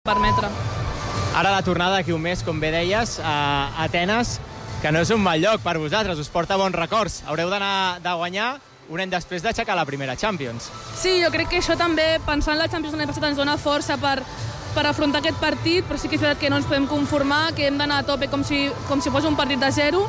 permetre. Ara la tornada d'aquí un mes, com bé deies, a Atenes, que no és un mal lloc per vosaltres, us porta bons records. Haureu d'anar de guanyar un any després d'aixecar la primera Champions. Sí, jo crec que això també, pensant en la Champions l'any passat, ens dona força per afrontar aquest partit, però sí que és veritat que no ens podem conformar, que hem d'anar a tope com si fos un partit de zero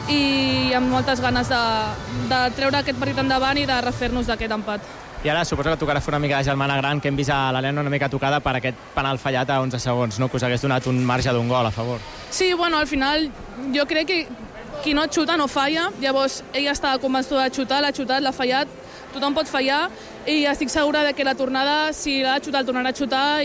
i amb moltes ganes de treure aquest partit endavant i de refer-nos d'aquest empat. I ara suposo que tocarà fer una mica de germana gran, que hem vist a l'Helena una mica tocada per aquest penal fallat a 11 segons, no? Que us hagués donat un marge d'un gol a favor. Sí, bueno, al final jo crec que qui no xuta no falla, llavors ella estava convençuda de xutar, l'ha xutat, l'ha fallat, tothom pot fallar i estic segura de que la tornada, si l'ha de xutar, el tornarà a xutar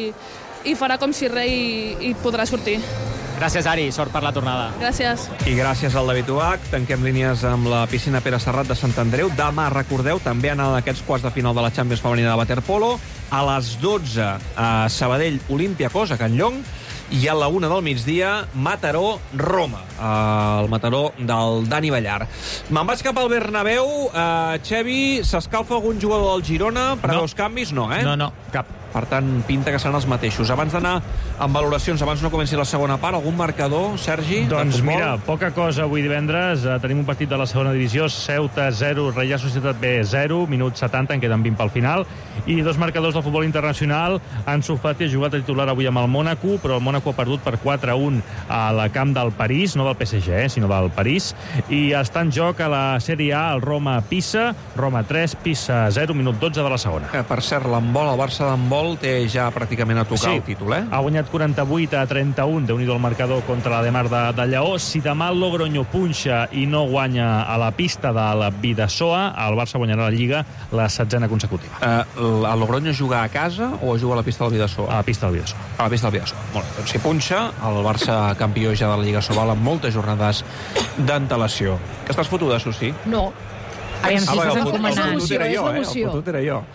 i farà com si res i podrà sortir. Gràcies, Ari, sort per la tornada. Gràcies. I gràcies al David Uach. Tanquem línies amb la piscina Pere Serrat de Sant Andreu. Demà, recordeu, també anant a aquests quarts de final de la Champions femenina de waterpolo. A les 12 a Sabadell, Olympiacos, a Can Llong. I a la 1 del migdia, Mataró-Roma, el Mataró del Dani Ballar. Me'n vaig cap al Bernabéu. Xevi, s'escalfa algun jugador del Girona? Preveus canvis? No, eh? No, cap. Per tant, pinta que seran els mateixos. Abans d'anar amb valoracions, abans no comenci la segona part, algun marcador, Sergi? Doncs mira, poca cosa avui divendres. Tenim un partit de la segona divisió, Ceuta 0, Reial Societat B 0, minut 70, en queden 20 pel final. I dos marcadors del futbol internacional. Ansu Fati ha jugat a titular avui amb el Mònaco, però el Mònaco ha perdut per 4-1 a la camp del París, no del PSG, sinó del París. I està en joc a la Sèrie A el Roma-Pisa, Roma 3, Pisa 0, minut 12 de la segona. Per cert, l'handbol, el Barça d'handbol té ja pràcticament a tocar el títol, eh? Ha guanyat 48-31, déu-n'hi-do el marcador contra la Demar de Lleó. Si demà el Logroño punxa i no guanya a la pista de la Bidasoa, el Barça guanyarà la Lliga la 16a consecutiva. El Logroño juga a casa o juga a la pista del Bidasoa? A la pista del Bidasoa. A la pista del Bidasoa. Molt bé, doncs si punxa, el Barça campió ja de la Lliga Sobal amb moltes jornades d'antelació. Que estàs fotuda, Susi? No. Aviam si estàs encomanant. El fotut era jo.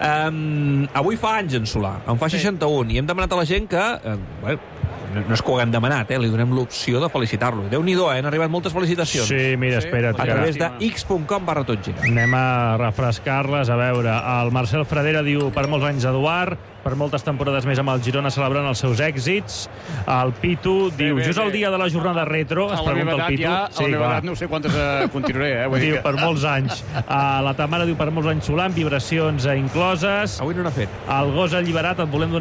Avui fa anys en Solà, en fa 61, i hem demanat a la gent que... no és que ho haguem demanat, li donem l'opció de felicitar-lo. Déu-n'hi-do, han arribat moltes felicitacions. Sí, mira, espera't. A través de x.com/totgira. Anem a refrescar-les, a veure. El Marcel Fradera diu, per molts anys, Eduard, per moltes temporades més amb el Girona celebrant els seus èxits. El Pitu diu, just el dia de la jornada retro, es pregunta el Pitu. A la meva edat no sé quantes continuaré, Diu, per molts anys. La Tamara diu, per molts anys Solà, amb vibracions incloses. Avui no n'ha fet. El gos alliberat, et volem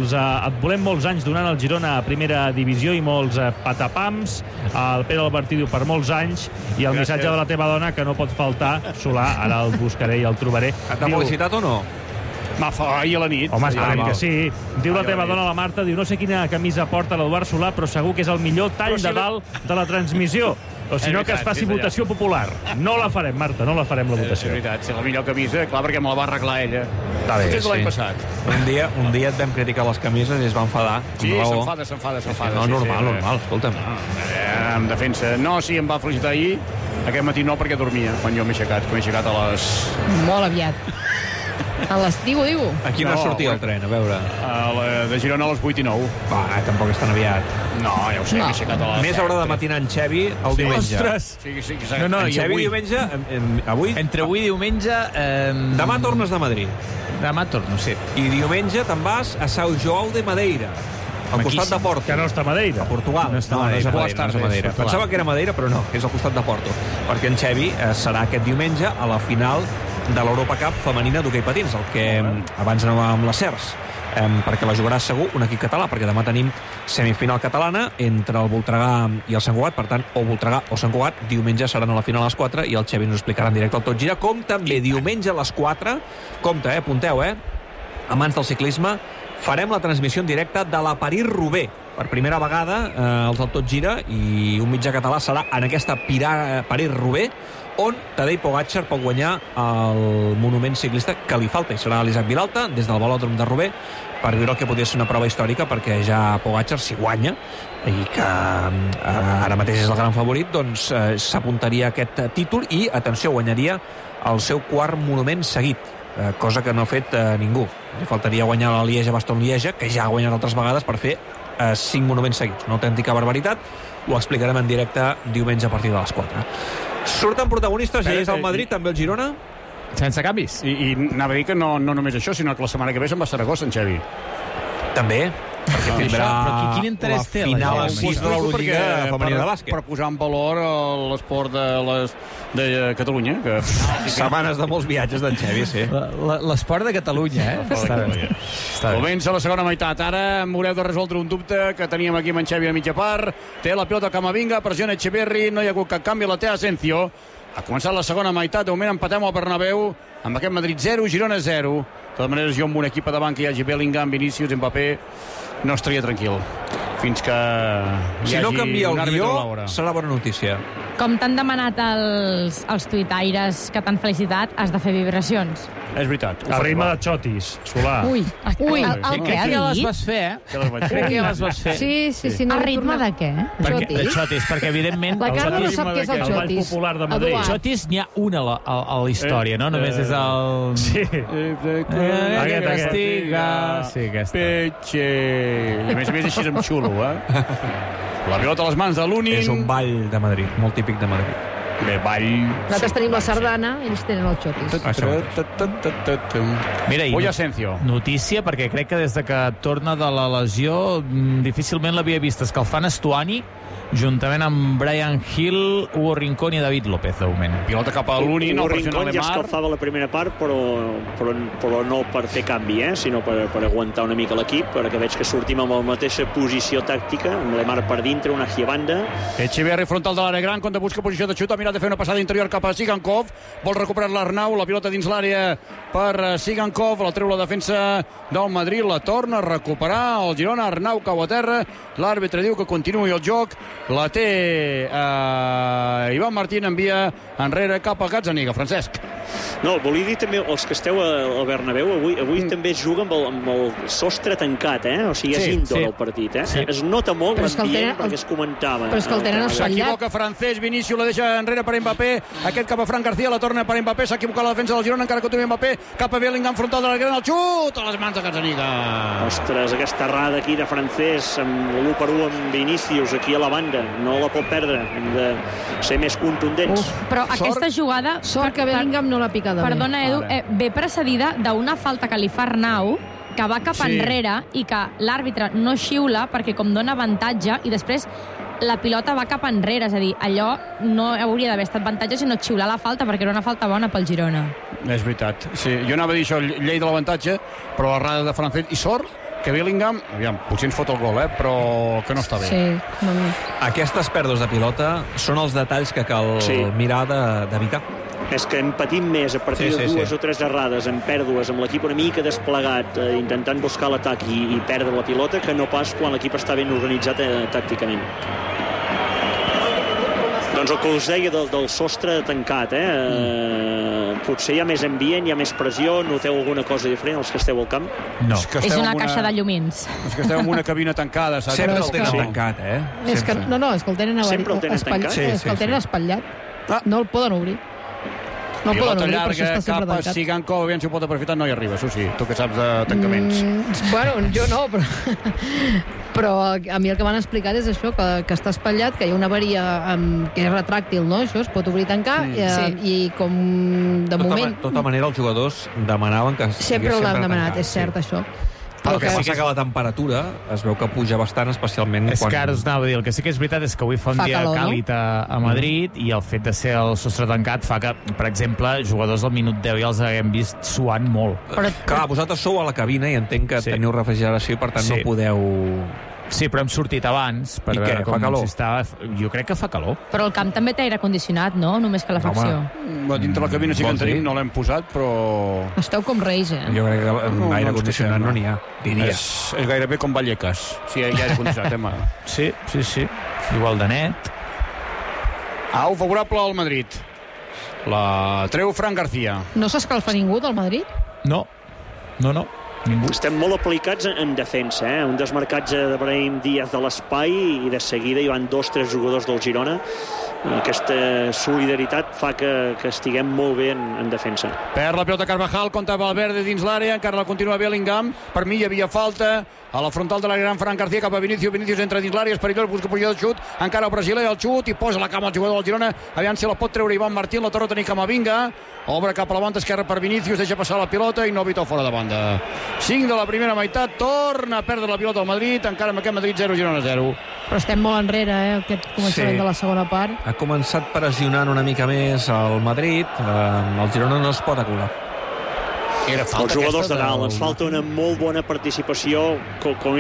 molts anys donant al Girona a primera divisió i molts patapams. El Pere Albertí diu, per molts anys. I el missatge de la teva dona, que no pot faltar, Solà, ara el buscaré i el trobaré. T'ha felicitat o no? Ahir a la nit. Home, esperem que sí. Diu la teva dona, la Marta, diu, no sé quina camisa porta l'Eduard Solà, però segur que és el millor tall de dalt de la transmissió. O si no, que es faci votació popular. No la farem, Marta, no la farem, la votació. És veritat, si la millor camisa, clar, perquè me la va arreglar ella. Està bé, Potser l'any passat. Un dia et vam criticar les camises i es va enfadar. Sí, s'enfada. No, normal, escolta'm. En defensa. No, sí, em va felicitar ahir. Aquest matí no, perquè dormia, quan jo m'he aixecat a les... Molt aviat. A les... Digo. A quina hora sortia el tren, a veure? De Girona a les 8 i 9. Va, tampoc és tan aviat. No, ja ho sé, m'he aixecat a les... Més haurà de matinar en Xevi el diumenge. Ostres! Sí. No, en Xevi diumenge... Avui? Entre avui i diumenge... Demà tornes de Madrid. Demà torno, sí. I diumenge te'n vas a São João de Madeira, al costat de Porto. Que no està a Madeira. A Portugal. No està a Madeira. No és a Madeira. Pensava que era Madeira, però no, és al costat de Porto. Perquè en Xevi serà aquest diumenge a la final de l'Europa Cup femenina d'hoquei patins, el que abans anava amb la CERS, perquè la jugarà segur un equip català, perquè demà tenim semifinal catalana entre el Voltregà i el Sant Cugat, per tant, o Voltregà o Sant Cugat, diumenge seran a la final a les 4 i el Xevi ens ho explicarà en directe al Tot Gira, com també diumenge a les 4, compte, apunteu, amants del ciclisme, farem la transmissió en directe de la París-Roubaix. Per primera vegada, els del Tot Gira i un mitjà català serà en aquesta París-Roubaix, on Tadej Pogačar pot guanyar el monument ciclista que li falta, i serà l'Isaac Vilalta, des del velòdrom de Roubaix, per veure el que podria ser una prova històrica, perquè ja Pogačar, si guanya, i que ara mateix és el gran favorit, doncs s'apuntaria a aquest títol i, atenció, guanyaria el seu quart monument seguit, cosa que no ha fet ningú. Li faltaria guanyar la Lieja-Bastogne-Lieja, que ja ha guanyat altres vegades, per fer 5 monuments seguits. Una autèntica barbaritat. Ho explicarem en directe diumenge a partir de les 4. Surten protagonistes, ja és el Madrid, també el Girona. Sense canvis. I anava a dir que no només això, sinó que la setmana que ve se'n va a Saragossa, en Xevi. També. Perquè tindrà Però quin interès té la final a gent? 6 de l'Eurolliga femenina de bàsquet. Per posar en valor l'esport de Catalunya. Que... Setmanes de molts viatges d'en Xevi, sí. L'esport de Catalunya, Està bé. Comença la segona meitat. Ara m'haureu de resoldre un dubte que teníem aquí amb en Xevi a mitja part. Té la pilota Camavinga, pressiona Echeverri, no hi ha hagut cap canvi, la té Asensio. Ha començat la segona meitat, de moment empatem al Bernabéu amb aquest Madrid 0, Girona 0. De totes maneres, jo amb un equip a davant que hi hagi Bellingham, Vinícius, Mbappé, no estaria tranquil fins que Si no canvia el guió, serà bona notícia. Com t'han demanat els tuitaires que t'han felicitat, has de fer vibracions. És veritat. A ritme de xotis, Solà. Ui, el Crec que ha que ja les dit? vas fer, Crec que ja les vas fer. Sí, no, a ritme de què? De xotis, perquè evidentment... La Carla no xotis sap què és el el ball xotis. popular de Madrid. Eduard. Xotis n'hi ha una a la història, no? Només és el... Sí. Que castiga... Sí, aquesta. Petxe. I a més així amb xulo, La pilota a les mans de Lunin. És un ball de Madrid, molt típic de Madrid. Bé, ball... Nosaltres tenim la sardana, ells tenen el xotis. Mira, Oi, Asensio. Notícia, perquè crec que des de que torna de la lesió difícilment l'havia vist escalfant Estuani juntament amb Brian Hill, Hugo Rincón i David López, de moment. Pilota cap a Lunin, Hugo el pressiona Rincón ja Lemar. escalfava la primera part, però no per fer canvi, sinó per aguantar una mica l'equip, perquè veig que sortim amb la mateixa posició tàctica, amb Lemar per dintre, una a banda. Echeverri frontal de l'àrea gran, quan busca posició de xut, ha mirat de fer una passada interior cap a Sigankov, vol recuperar l'Arnau, la pilota dins l'àrea per Sigankov, la treu la defensa del Madrid, la torna a recuperar el Girona, Arnau cau a terra, l'àrbitre diu que continuï el joc, la té Ivan Martín, envia enrere cap a Gazzaniga. Francesc. No, volia dir també, els que esteu al Bernabéu, avui també es juga amb el sostre tancat, o sigui, és indoor el partit, Es nota molt l'ambient perquè es comentava. Però és que el tenen espatllat. S'equivoca Francesc, Vinícius la deixa enrere per Mbappé, aquest cap a Fran García, la torna per Mbappé, s'ha equivocat la defensa del Girona, encara continua Mbappé, cap a Bellingham, frontal de la gran, el xut a les mans de Gazzaniga. Ostres, aquesta errada aquí de Francesc, amb l'1-1 amb Vinícius aquí a la banda, no la pot perdre, hem de ser més contundents. Però aquesta jugada... Sort que Bellingham no l'ha picada bé. Perdona, Edu, ve precedida d'una falta que li fa Arnau, que va cap enrere i que l'àrbitre no xiula perquè com dona avantatge i després la pilota va cap enrere, és a dir, allò no hauria d'haver estat avantatge sinó xiular la falta perquè era una falta bona pel Girona. És veritat, sí. Jo anava a dir això, llei de l'avantatge, però l'errada de Francesc i sort que Bellingham, aviam, potser ens fot el gol, però que no està bé. Sí, no. Aquestes pèrdues de pilota són els detalls que cal mirar d'evitar. És que hem patit més a partir de dues o tres errades en pèrdues, amb l'equip una mica desplegat, intentant buscar l'atac i perdre la pilota, que no pas quan l'equip està ben organitzat tàcticament. Doncs el que us deia del sostre tancat, potser hi ha més ambient, hi ha més pressió, noteu alguna cosa diferent els que esteu al camp? No. És una caixa de llumins. És que esteu en una cabina tancada, saps? Sempre el tenen tancat, És que, no, és que el tenen Sempre el tenen tancat? És que el tenen espatllat. No el poden obrir. No el poden obrir, per això està sempre tancat. Sigankov, aviam si ho pot aprofitar, no hi arriba, això sí, tu que saps de tancaments. Bueno, jo no, però a mi el que m'han explicat és això, que està espatllat, que hi ha una avaria que és retràctil, no? Això es pot obrir i tancar, i com de moment... De tota manera, els jugadors demanaven que sempre l'han demanat, és cert, això. El que passa que la temperatura es veu que puja bastant, especialment quan... És que ara us anava a dir, el que sí que és veritat és que avui fa un dia càlid a Madrid i el fet de ser el sostre tancat fa que, per exemple, jugadors al minut 10 ja els haguem vist suant molt. Clar, vosaltres sou a la cabina i entenc que teniu refrigeració i per tant no podeu... Sí, però hem sortit abans per veure com s'estava. Jo crec que fa calor. Però el camp també té aire condicionat, no? Només que la facció. Dintre la cabina sí que en tenim, no l'hem posat, però... Esteu com reis, Jo crec que aire condicionat no n'hi ha, diria. És gairebé com Vallecas. Sí, hi ha aire condicionat, Sí. Igual de net. Au, favorable al Madrid. La treu Fran García. No s'escalfa ningú del Madrid? No. Ningú. Estem molt aplicats en defensa, un desmarcatge de Brahim Díaz de l'espai i de seguida hi van 2 o 3 jugadors del Girona aquesta solidaritat fa que estiguem molt bé en defensa. Perd la pilota Carvajal contra Valverde dins l'àrea, encara la continua Bellingham, per mi hi havia falta a la frontal de la gran Fran García cap a Vinícius entra dins l'àrea, és perillós, busca posició de xut, encara el brasiler el xut i posa la cama al jugador del Girona, aviam si la pot treure Ivan Martín, la torna a tenir Camavinga, obre cap a la banda esquerra per Vinícius, deixa passar la pilota i Novito fora de banda. 5 de la primera meitat, torna a perdre la pilota al Madrid, encara amb aquest Madrid 0, Girona 0. Però estem molt enrere, aquest començament de la segona part. Ha començat pressionant una mica més el Madrid, el Girona no es pot acular. Els jugadors de dalt, ens falta una molt bona participació com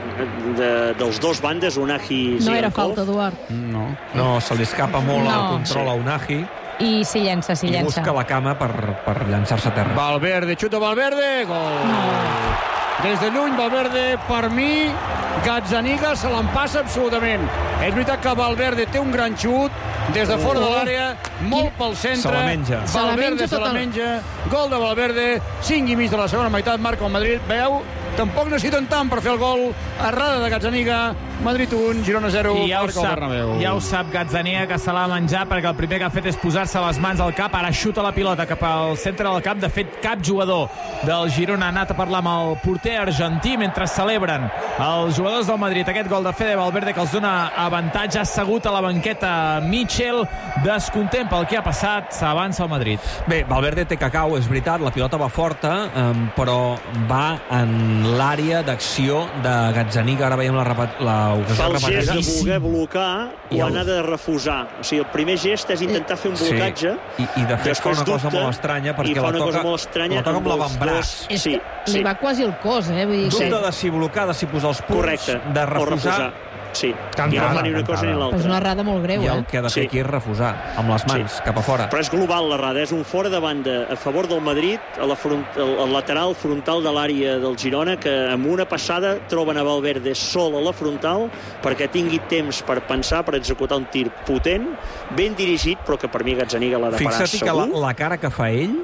dels dos bandes, Unai. No era falta, Eduard. No, se li escapa molt el control a Unai. I s'hi llença. I busca la cama per llançar-se a terra. Valverde, xuta Valverde, gol! Des de lluny, Valverde, per mi, Gazzaniga se l'empassa absolutament. És veritat que Valverde té un gran xut, des de fora de l'àrea, molt pel centre. Se la menja. Valverde se la menja. Gol de Valverde, 5:30 de la segona meitat, marca el Madrid. Veieu? Tampoc necessiten tant per fer el gol. Errada de Gazzaniga, Madrid 1, Girona 0, marca el Bernabéu. Ja ho sap Gazzaniga, que se l'ha menjat, perquè el primer que ha fet és posar-se les mans al cap. Ara xuta la pilota cap al centre del camp. De fet, cap jugador del Girona ha anat a parlar amb el porter argentí mentre celebren els jugadors del Madrid aquest gol de Fede Valverde, que els dona avantatge. Ha assegut a la banqueta Mitchell, descontent pel que ha passat, s'avança el Madrid. Bé, Valverde té cacau, és veritat, la pilota va forta, però va en l'àrea d'acció de Gazzaniga. Ara veiem l'ocasió fa el repetida. gest de voler blocar quan ha de refusar. O sigui, el primer gest és intentar fer un blocatge. I de fet fa una cosa molt estranya, perquè la toca amb l'avantbraç. Li va quasi el cos, Vull dir, dubte de si blocar, de si posar els punts, de refusar. Sí, i no fa ni una cosa ni l'altra. És una errada molt greu, I el que ha de fer aquí és refusar, amb les mans, cap a fora. Però és global l'errada, és un fora de banda a favor del Madrid, al lateral frontal de l'àrea del Girona, que amb una passada troben a Valverde sol a la frontal perquè tingui temps per pensar, per executar un tir potent, ben dirigit, però que per mi Gazzaniga l'ha de parar segur. Fixa't que la cara que fa ell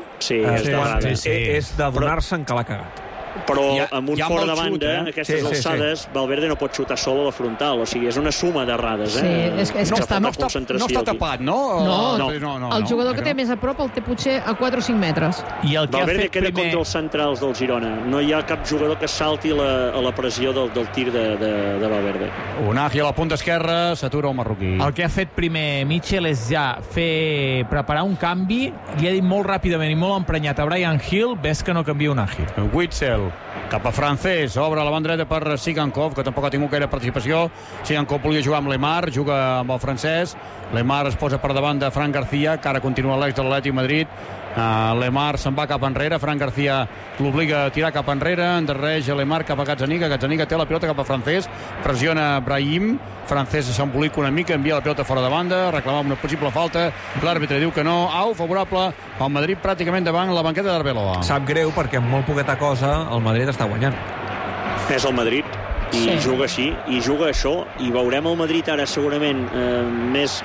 és de donar-se'n que l'ha cagat. Però amb un fora de banda, aquestes alçades, Valverde no pot xutar sol a la frontal, o sigui, és una suma d'errades. És que està... No està tapat, no? No. El jugador que té més a prop el té potser a 4 o 5 metres. Valverde queda contra els centrals del Girona. No hi ha cap jugador que salti a la pressió del tir de Valverde. Unai a la punta esquerra, s'atura el marroquí. El que ha fet primer Mitchell és ja preparar un canvi. Li ha dit molt ràpidament i molt emprenyat a Brian Hill, ves que no canvia Unai. Witzel cap a Francés, obre la banda dreta per Sigankov, que tampoc ha tingut gaire participació. Sigankov volia jugar amb Lemar, juga amb el francès. Lemar es posa per davant de Fran García, que ara continua l'ex de l'Atlètic Madrid. Lemar se'n va cap enrere, Fran García l'obliga a tirar cap enrere, endarrereix Lemar cap a Gazzaniga, Gazzaniga té la pilota cap a Francés, pressiona Brahim, Francés s'embolica una mica, envia la pilota fora de banda, reclamava una possible falta, l'àrbitre diu que no, favorable al Madrid pràcticament davant la banqueta d'Arbeloa. Sap greu perquè amb molt poqueta cosa el Madrid està guanyant. És el Madrid i juga així, i juga això, i veurem el Madrid ara segurament més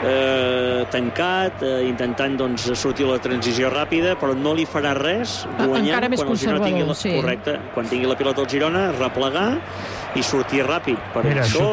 tancat, intentant sortir la transició ràpida, però no li farà res guanyar encara més conservador, correcte, quan tingui la pilota al Girona, replegar i sortir ràpid. Per això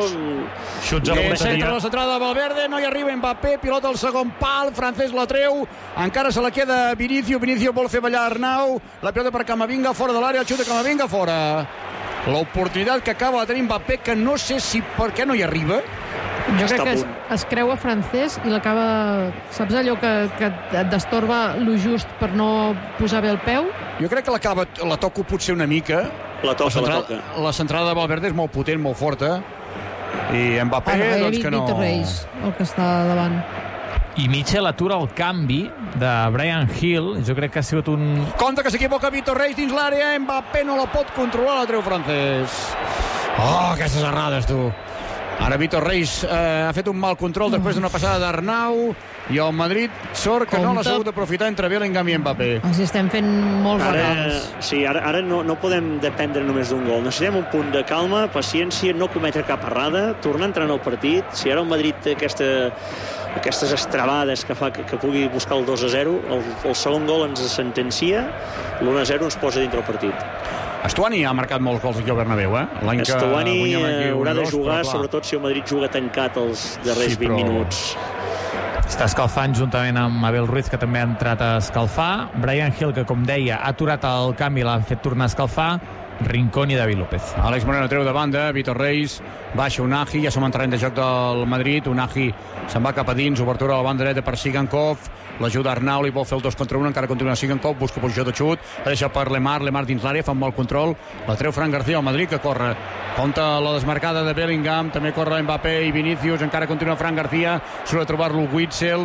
centra la centrada de Valverde, no hi arriba Mbappé, pilota al segon pal, Francés la treu, encara se la queda Vinícius vol fer ballar Arnau, la pilota per Camavinga, fora de l'àrea, el xut de Camavinga, fora. L'oportunitat que acaba de tenir Mbappé, que no sé si per què no hi arriba. Jo crec que es creu a Francés i l'acaba... Saps allò que et destorba lo just per no posar bé el peu? Jo crec que la toco potser una mica. La toca. La centrada de Valverde és molt potent, molt forta. I Mbappé, doncs que no... Víctor Reis, el que està davant. I Mitchell atura el canvi de Brian Hill. Jo crec que ha sigut un... Compte que s'equivoca Víctor Reis dins l'àrea. Mbappé no la pot controlar, la treu Francés. Aquestes errades, tu. Ara Víctor Reis ha fet un mal control després d'una passada d'Arnau i el Madrid sort que no l'ha sabut aprofitar entre Bellingham i Mbappé. Els estem fent molts regals. Sí, ara no podem dependre només d'un gol. Necessitem un punt de calma, paciència, no cometre cap errada, tornar a entrar en el partit. Si ara el Madrid té aquestes estrabades que fa que pugui buscar el 2-0, el segon gol ens sentencia, l'1-0 ens posa dintre el partit. Estuani ha marcat molts gols aquí al Bernabéu, L'any que Estuani haurà de jugar, sobretot si el Madrid juga tancat els darrers 20 minuts. Està escalfant juntament amb Abel Ruiz, que també ha entrat a escalfar. Brian Hill, que com deia, ha aturat el canvi i l'ha fet tornar a escalfar. Rincón i David López. Àlex Moreno treu de banda, Vitor Reis, baixa Unai, ja som en terreny de joc del Madrid. Unai se'n va cap a dins, obertura a la banda dreta per Sigankov, l'ajuda Arnau, li vol fer el 2 contra 1, encara continua Sigankov, busca posició de xut, la deixa per Lemar dins l'àrea, fa un mal control, la treu Fran García al Madrid, que corre contra la desmarcada de Bellingham, també corre Mbappé i Vinícius, encara continua Fran García, surt a trobar-lo Witzel,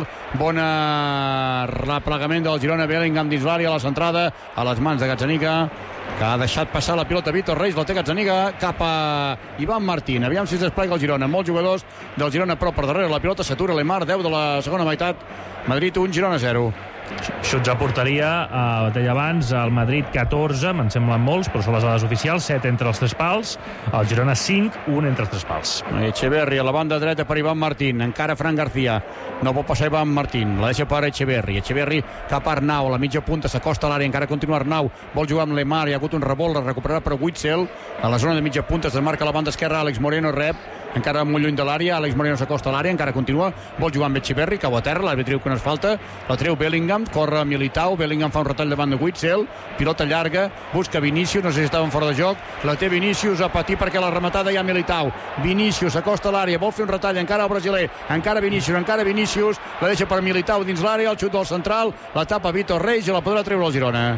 bona replegament del Girona, Bellingham dins l'àrea, a la centrada, a les mans de Gazzaniga, que ha deixat passar la pilota Vitor Reis, la té Gazzaniga cap a Ivan Martín. Aviam si es desplega el Girona. Molts jugadors del Girona a prop per darrere. La pilota s'atura Lemar, 10 de la segona meitat. Madrid 1, Girona 0. Xuts a porteria, deia abans, el Madrid 14, me'n semblen molts, però són les dades oficials, 7 entre els 3 pals, el Girona 5, 1 entre els 3 pals. Echeverri a la banda dreta per Ivan Martín, encara Fran García, no pot passar Ivan Martín, la deixa per Echeverri cap a Arnau, a la mitja punta s'acosta a l'àrea, encara continua Arnau, vol jugar amb Lemar, hi ha hagut un revolt, la recuperarà per Witzel, a la zona de mitja punta es desmarca la banda esquerra, Àlex Moreno rep, encara molt lluny de l'àrea, Àlex Moreno s'acosta a l'àrea, encara continua, vol jugar amb Echeverri, cau a terra, l'àrbitre diu que no es falta, la treu Bellingham, corre Militao, Bellingham fa un retall davant de Witzel, pilota llarga, busca Vinícius, no sé si estaven fora de joc, la té Vinícius a patir perquè la rematada hi ha Militao, Vinícius s'acosta a l'àrea, vol fer un retall, encara el brasiler, encara Vinícius, la deixa per Militao dins l'àrea, el xut del central, la tapa Vitor Reis i la podrà treure el Girona.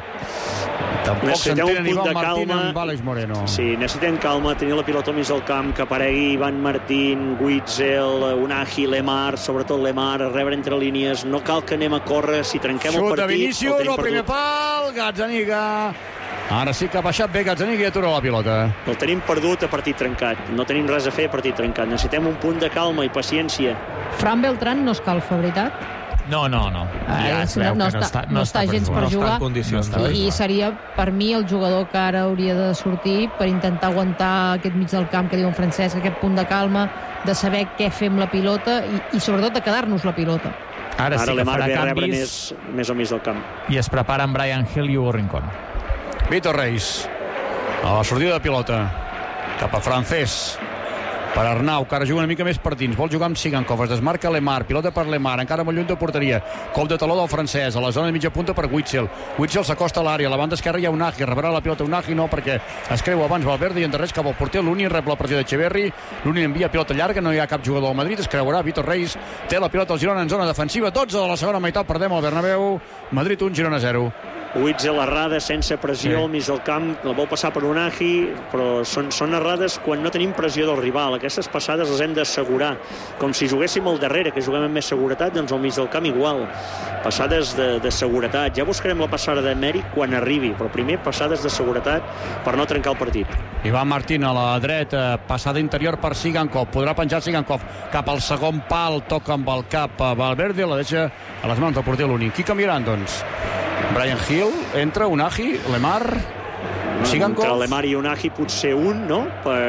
Tampoc s'entenen Ivan Martín amb Àlex Moreno. Sí, necessitem calma, tenir la pilota al mig del camp, que aparegui Ivan Martín, Witzel, Unai, Lemar, sobretot Lemar, a rebre entre línies, no cal que anem a córrer, si trenquem el partit... Xut de Vinícius, el primer pal, Gazzaniga... Ara sí que ha baixat bé Gazzaniga i atura la pilota. El tenim perdut a partit trencat, no tenim res a fer a partit trencat, necessitem un punt de calma i paciència. Fran Beltrán no escalfa, veritat? No. Ja no està gens per jugar. I seria, per mi, el jugador que ara hauria de sortir per intentar aguantar aquest mig del camp que diu en Francesc, aquest punt de calma, de saber què fer amb la pilota i sobretot de quedar-nos la pilota. Ara sí que farà canvis més al mig del camp. I es preparen Brian Hill i Hugo Rincón. Vitor Reis a la sortida de pilota cap a Francesc per Arnau, que ara juga una mica més per dins, vol jugar amb Sigankov, es desmarca Lemar, pilota per Lemar, encara molt lluny de porteria, cop de taló del francès, a la zona de mitja punta per Witzel s'acosta a l'àrea, a la banda esquerra hi ha Unai, rebrà la pilota Unai, no, perquè es creu abans Valverde i endarrereix cap al porter, l'Uni rep la pressió d'Echeverri, l'Uni envia pilota llarga, no hi ha cap jugador al Madrid, es creuarà Vitor Reis, té la pilota al Girona en zona defensiva, 12 de la segona meitat, perdem al Bernabéu, Madrid 1, Girona 0. Witzel errada sense pressió al mig del camp, la vol passar per Unai, però són errades quan no tenim pressió del rival. Aquestes passades les hem d'assegurar, com si juguéssim al darrere, que juguem amb més seguretat, doncs al mig del camp igual. Passades de seguretat. Ja buscarem la passada de mèrit quan arribi, però primer passades de seguretat per no trencar el partit. Ivan Martín a la dreta, passada interior per Sigankov, podrà penjar Sigankov cap al segon pal, toca amb el cap a Valverde, la deixa a les mans del porter l'Uni. Qui canviaran, doncs? Brian Hill, entra Unai, Lemar, Sigankov... Entre Lemar i Unai potser un, no?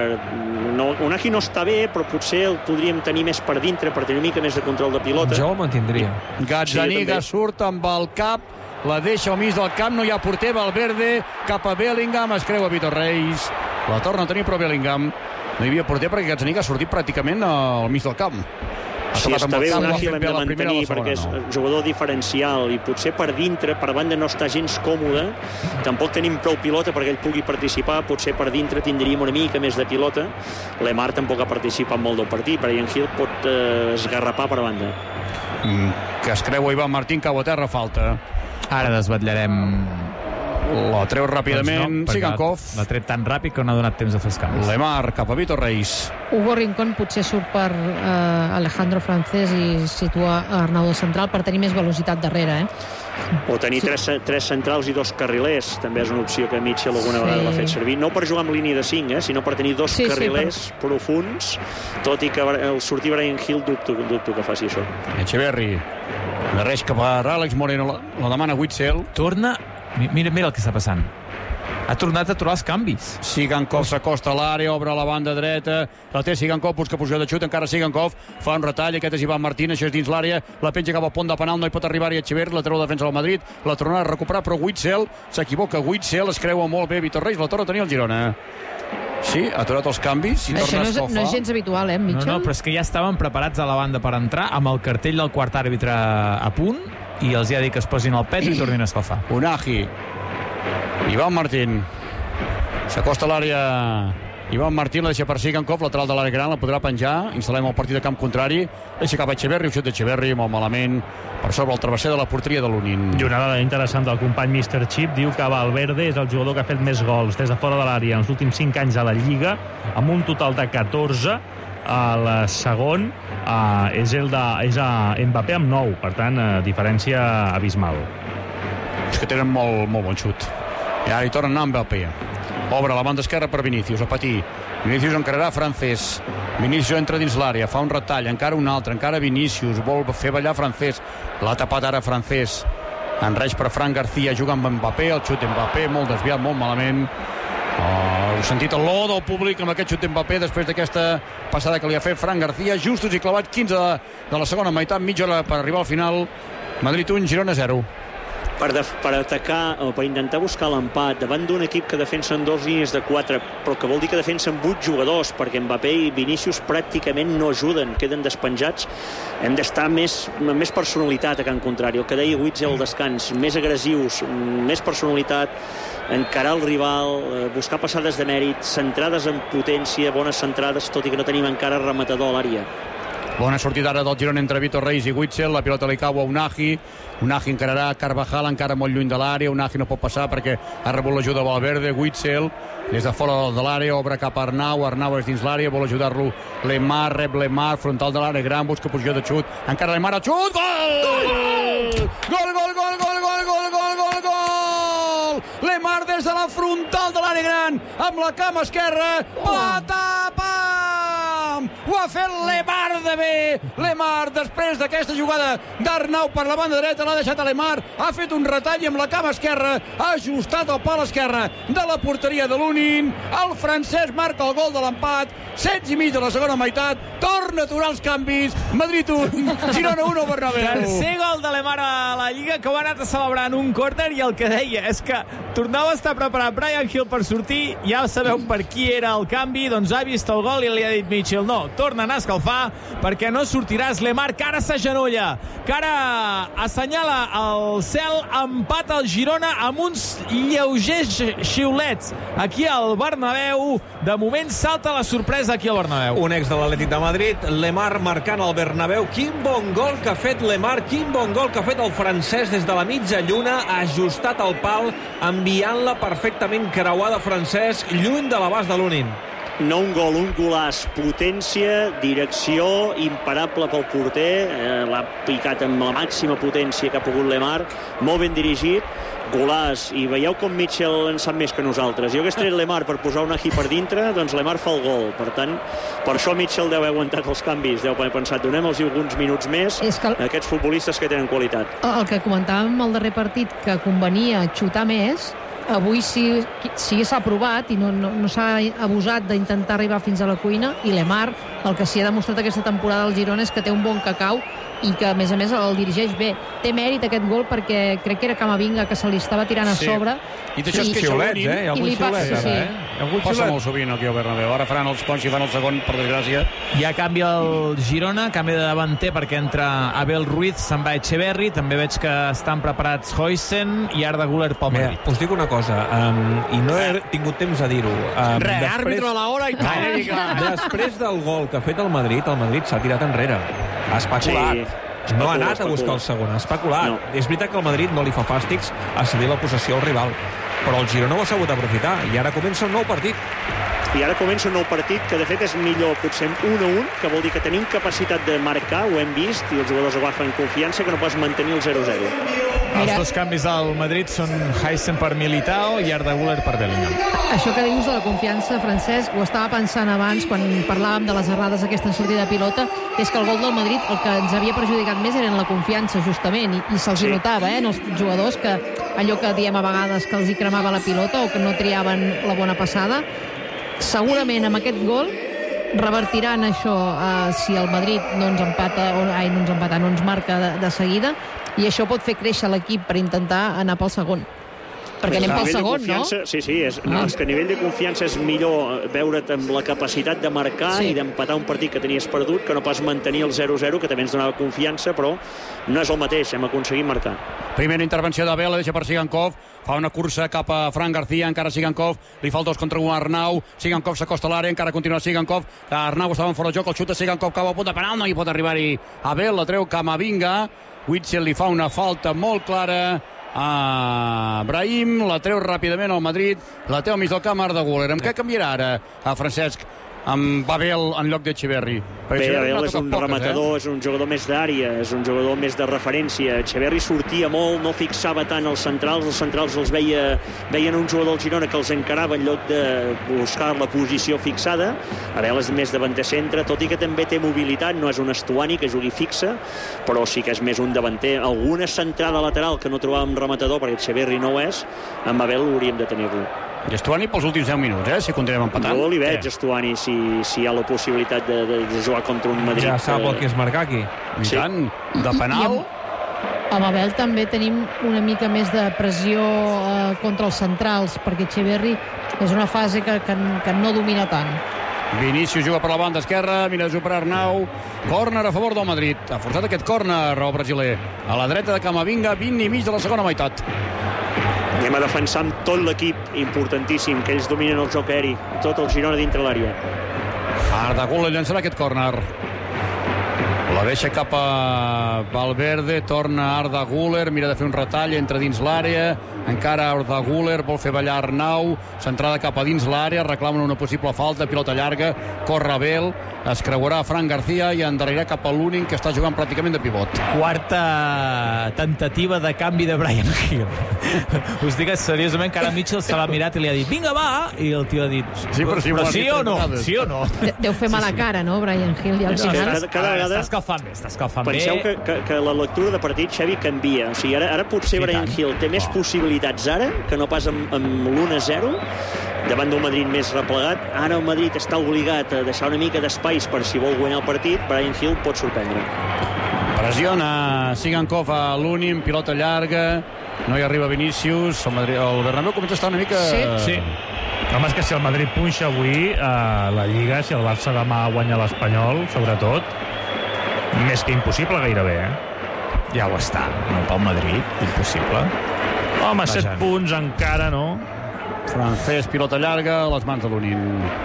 Unai no està bé, però potser el podríem tenir més per dintre, per tenir una mica més de control de pilota. Jo el mantindria. Gazzaniga surt amb el cap, la deixa al mig del camp, no hi ha porter, Valverde cap a Bellingham, es creu a Vitor Reis, la torna a tenir però Bellingham, no hi havia porter perquè Gazzaniga ha sortit pràcticament al mig del camp. Sí, està bé, Unai l'hem de mantenir perquè és jugador diferencial i potser per dintre, per banda no està gens còmode, tampoc tenim prou pilota perquè ell pugui participar, potser per dintre tindríem una mica més de pilota. Lemar tampoc ha participat molt del partit, Brian Hill pot esgarrapar per banda. Que es creu Ivan Martín, cau a terra, falta. Ara desvetllarem... La treu ràpidament, doncs Sigankov. L'ha tret tan ràpid que no ha donat temps de fer els canvis. Lemar cap a Vitor Reis. Hugo Rincón potser surt per Alejandro Francés i situa Arnau de central per tenir més velocitat darrere, O tenir tres centrals i dos carrilers, també és una opció que Mitchell alguna vegada l'ha fet servir, no per jugar amb línia de 5, sinó per tenir dos carrilers profuns, tot i que el sortir Brian Hill dubto que faci això. Echeverri darreix cap a Àlex Moreno, la demana Witzel. Torna, mira el que està passant. Ha tornat a trobar els canvis. Sigankov s'acosta a l'àrea, obre la banda dreta, la té Sigankov, busca posició de xut, encara Sigankov fa un retall, aquest és Ivan Martín, això és dins l'àrea, la penja cap al pont de penal, no hi pot arribar-hi Echeverri, la treu la defensa del Madrid, la tornarà a recuperar, però Witzel s'equivoca, Witzel es creua molt bé Vitor Reis, la torna a tenir el Girona. Sí, ha aturat els canvis i això torna a escalfar. no és gens habitual, Mitchell? No, però és que ja estaven preparats a la banda per entrar amb el cartell del quart àrbitre a punt i els ha dit que es posin al pet i tornin a escalfar. Unagi. Ivan Martín. S'acosta a l'àrea. Ivan Martín la deixa per Sigankov, lateral de l'àrea gran, la podrà penjar. Instal·lem el partit de camp contrari. Deixa cap a Echeverri, un xut d'Echeverri, molt malament, per sobre el travesser de la porteria de l'Unin. I una dada interessant del company Mr. Chip, diu que Valverde és el jugador que ha fet més gols des de fora de l'àrea en els últims 5 anys a la Lliga, amb un total de 14. El segon és a Mbappé amb 9, per tant, diferència abismal. És que tenen molt bon xut. I ara hi torna a anar Mbappé. Obre la banda esquerra per Vinícius, a patir. Vinícius encararà Francés. Vinícius entra dins l'àrea, fa un retall, encara un altre, encara Vinícius, vol fer ballar Francés. L'ha tapat ara Francés. Enreix per Fran García, juga amb Mbappé, el xut Mbappé, molt desviat, molt malament. Heu sentit el lo del públic amb aquest xut Mbappé després d'aquesta passada que li ha fet Fran García. Justos i clavat, 15 de la segona meitat, mitja hora per arribar al final. Madrid 1, Girona 0. Per atacar o per intentar buscar l'empat davant d'un equip que defensa en 2 línies de 4, però que vol dir que defensa amb 8 jugadors, perquè Mbappé i Vinícius pràcticament no ajuden, queden despenjats. Hem d'estar més personalitat a Can Contrari, el que deia Witzel al descans, més agressius, més personalitat, encarar el rival, buscar passades de mèrit, centrades en potència, bones centrades, tot i que no tenim encara rematador a l'àrea. Bona sortida ara del Girona entre Vitor Reis i Witzel. La pilota li cau a Unagi. Unagi encararà Carvajal, encara molt lluny de l'àrea. Unagi no pot passar perquè ha rebut l'ajuda de Valverde. Witzel, des de fora de l'àrea, obre cap a Arnau. Arnau és dins l'àrea, vol ajudar-lo Lemar, rep Lemar, frontal de l'àrea gran, busca posició de xut. Encara Lemar, el xut, gol! Gol! Lemar des de la frontal de l'àrea gran, amb la cama esquerra. Patapam! Ho ha fet Lemar de bé. Lemar, després d'aquesta jugada d'Arnau per la banda dreta, l'ha deixat a Lemar, ha fet un retall amb la cama esquerra, ha ajustat el pal esquerra de la porteria de l'Unin. El francès marca el gol de l'empat, 16 i mig de la segona meitat, torna a aturar els canvis. Madrid 1, Girona 1 al Bernabéu. Tercer gol de Lemar a la Lliga, que ho ha anat a celebrar en un córner, i el que deia és que tornava a estar preparat Bryan Gil per sortir. Ja sabeu per qui era el canvi, doncs ha vist el gol i li ha dit Mitchell, no, torna a anar a escalfar perquè no sortiràs. Lemar, que ara s'agenolla, que ara assenyala el cel, empat al Girona amb uns lleugers xiulets aquí al Bernabéu. De moment salta la sorpresa aquí al Bernabéu. Un ex de l'Atlètic de Madrid, Lemar marcant al Bernabéu. Quin bon gol que ha fet Lemar, quin bon gol que ha fet el francès des de la mitja lluna, ha ajustat el pal, enviant-la perfectament creuada Francesc, lluny de l'abast de l'Unin. No un gol, un golaç, potència, direcció, imparable pel porter, l'ha picat amb la màxima potència que ha pogut Lemar, molt ben dirigit, golaç, i veieu com Mitchell en sap més que nosaltres. Jo hagués tret Lemar per posar un Aji per dintre, doncs Lemar fa el gol, per tant, per això Mitchell deu haver aguantat els canvis, deu haver pensat, donem-los alguns minuts més a aquests futbolistes que tenen qualitat. El que comentàvem al darrer partit, que convenia xutar més, avui sí s'ha provat i no s'ha abusat d'intentar arribar fins a la cuina, i Lemar, el que sí ha demostrat aquesta temporada al Girona és que té un bon cacau i que a més el dirigeix bé. Té mèrit aquest gol perquè crec que era Camavinga que se li estava tirant a sobre. I d'això és que xiulets, Hi ha algun xiulet ara, Hi ha algun passa xiulet. molt sovint aquí al Bernabéu. Ara faran els cons i fan el segon, per desgràcia. Ja canvia el Girona, canvia de davanter perquè entra Abel Ruiz, se'n va Echeverri, també veig que estan preparats Huijsen i Arda Güler pel Madrid. Mira, us dic una cosa, i no he tingut temps a dir-ho. Àrbitre a l'hora i tal. Després del gol que ha fet el Madrid s'ha tirat enrere. Ha especulat. Sí, no ha anat a buscar el segon, ha especulat. No. És veritat que el Madrid no li fa fàstics a cedir la possessió al rival, però el Girona ho ha sabut aprofitar i ara comença un nou partit. I ara comença un nou partit que de fet és millor potser 1-1, que vol dir que tenim capacitat de marcar, ho hem vist, i els jugadors agafen confiança, que no pots mantenir el 0-0. Els dos canvis al Madrid són Huijsen per Militao i Arda Güler per Bellingham. Això que dius de la confiança, Francesc, ho estava pensant abans quan parlàvem de les errades aquesta en sortida de pilota, és que el gol del Madrid el que ens havia perjudicat més era la confiança, justament, i se'ls notava, en els jugadors, que allò que diem a vegades que els hi cremava la pilota o que no triaven la bona passada. Segurament amb aquest gol revertiran això, si el Madrid no ens marca de seguida, i això pot fer créixer l'equip per intentar anar pel segon. Perquè anem pel segon, no? Sí, és que a nivell de confiança és millor veure't amb la capacitat de marcar i d'empatar un partit que tenies perdut que no pas mantenir el 0-0, que també ens donava confiança, però no és el mateix, hem aconseguit marcar. Primera intervenció d'Abel, la deixa per Sigankov, fa una cursa cap a Fran García, encara Sigankov, li fa el 2 contra 1 a Arnau, Sigankov s'acosta a l'àrea, encara continua Sigankov, Arnau estava en fora de joc, el xuta Sigankov, cau a punt de penal, no hi pot arribar-hi Abel, la treu Camavinga, Witzel li fa una falta molt clara a Brahim, la treu ràpidament al Madrid, la té al mig del camp Arda Güler. Amb què canviarà ara a Francesc amb Abel en lloc d'Echeverri? Bé, Abel és un rematador, és un jugador més d'àrea, és un jugador més de referència. Echeverri sortia molt, no fixava tant els centrals els veien un jugador del Girona que els encarava en lloc de buscar la posició fixada. Abel és més davanter centre, tot i que també té mobilitat, no és un Estuani que jugui fixa, però sí que és més un davanter. Alguna centrada lateral que no trobàvem rematador, perquè Echeverri no ho és, amb Abel hauríem de tenir-lo. I Estuani pels últims 10 minuts, si continuem empatant. Jo li veig Estuani si hi ha la possibilitat de jugar contra un Madrid. Ja sap el que és marcar aquí. I tant, de penal. Amb Abel també tenim una mica més de pressió contra els centrals, perquè Echeverri és una fase que no domina tant. Vinícius juga per la banda esquerra, mira de superar Arnau, córner a favor del Madrid. Ha forçat aquest córner el brasiler. A la dreta de Camavinga, 20 i mig de la segona meitat. Anem a defensar amb tot l'equip, importantíssim, que ells dominen el joc aeri, tot el Girona dintre l'àrea. Arda Güler llançarà aquest córner. La deixa cap a Valverde, torna Arda Güler, mira de fer un retall, entra dins l'àrea, encara Arda Güler, vol fer ballar Arnau, centrada cap a dins l'àrea, reclamen una possible falta, pilota llarga, corre Abel, es creuarà Fran García i endarrerà cap a l'únic que està jugant pràcticament de pivot. Quarta tentativa de canvi de Bryan Gil. Us dic seriosament que ara Mitchell se l'ha mirat i li ha dit vinga va, i el tio ha dit però sí o no? Sí o no? Deu fer mala cara, no, Bryan Gil? Ja al final. Cada vegada està escalfant bé. Penseu que la lectura de partit, Xavi, canvia. O sigui, ara potser Bryan Gil té més possibilitats ara que no pas amb l'1-0 davant d'un Madrid més replegat. Ara el Madrid està obligat a deixar una mica d'espais per si vol guanyar el partit. Bryan Gil pot sorprendre. Pressiona Sigankov a l'únim, pilota llarga, no hi arriba Vinícius, el Bernabéu comença a estar una mica... Sí. Home, és que si el Madrid punxa avui a la Lliga, si el Barça demà guanya l'Espanyol, sobretot, més que impossible gairebé, Ja ho està, no pel Madrid, impossible. Home, 7 punts encara, no? Francés, pilota llarga, a les mans de l'Unin.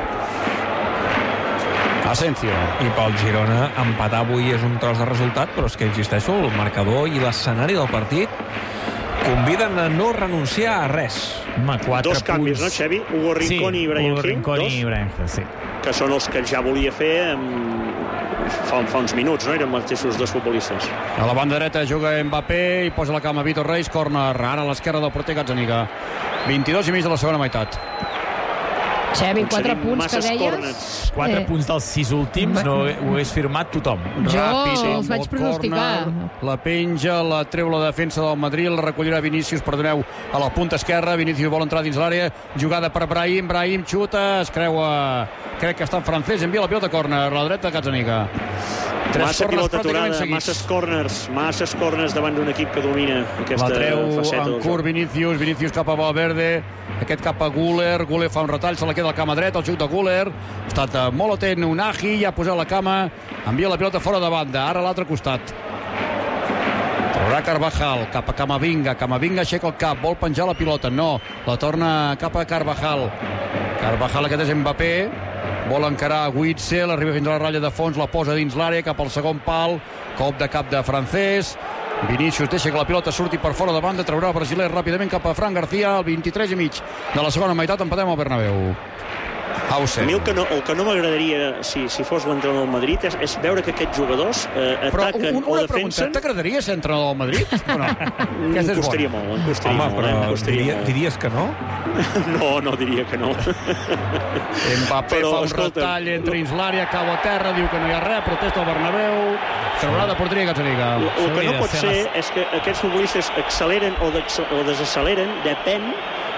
Asensio. I pel Girona empatar avui és un tros de resultat, però és que insisteixo, el marcador i l'escenari del partit conviden a no renunciar a res. Home, 4 Dos canvis, no, Xavi? Hugo Rincón i Bryan Gil. Hugo Rincón i Bryan Gil, sí. Que són els que ja volia fer fa uns minuts, no? Eren mateixos dos futbolistes. A la banda dreta juga Mbappé i posa la cama Vitor Reis, córner ara a l'esquerra del porter Gazzaniga. 22 i mig de la segona meitat. Xavi, 4 punts que deies... 4 punts dels 6 últims, no ho hagués firmat tothom. Jo Ràpid, els vaig pronosticar. La penja, la treu la defensa del Madrid, la recollirà Vinícius, perdoneu, a la punta esquerra. Vinícius vol entrar dins l'àrea, jugada per Brahim, Brahim xuta, es creua, crec que està en francès, envia la pilota a córner, a la dreta de Gazzaniga. Massa pilota aturada, masses corners davant d'un equip que domina aquesta faceta. La treu en curt Vinícius cap a Valverde, aquest cap a Güler fa un retall, se la queda al cama dret, el xut de Güler, ha estat molt atent Unagi, ja ha posat la cama, envia la pilota fora de banda, ara a l'altre costat. Traurà Carvajal cap a Camavinga aixeca el cap, vol penjar la pilota, no, la torna cap a Carvajal, aquest és Mbappé, vol encarar Witzel, arriba fins a la ratlla de fons, la posa dins l'àrea, cap al segon pal, cop de cap de francès, Vinícius deixa que la pilota surti per fora de banda, traurà el brasiler ràpidament cap a Fran García, al 23 i mig de la segona meitat, empatem al Bernabéu. A mi el que no m'agradaria, si fos l'entrenador del Madrid, és veure que aquests jugadors ataquen o defensen... T'agradaria ser entrenador del Madrid? O no? Em costaria molt. Home, però diries que no? No diria que no. Mbappé fa un retall, entra dins l'àrea, cau a terra, diu que no hi ha res, protesta el Bernabéu, traurà de porteria Gazzaniga. El que no pot ser és que aquests futbolistes acceleren o desacceleren, depèn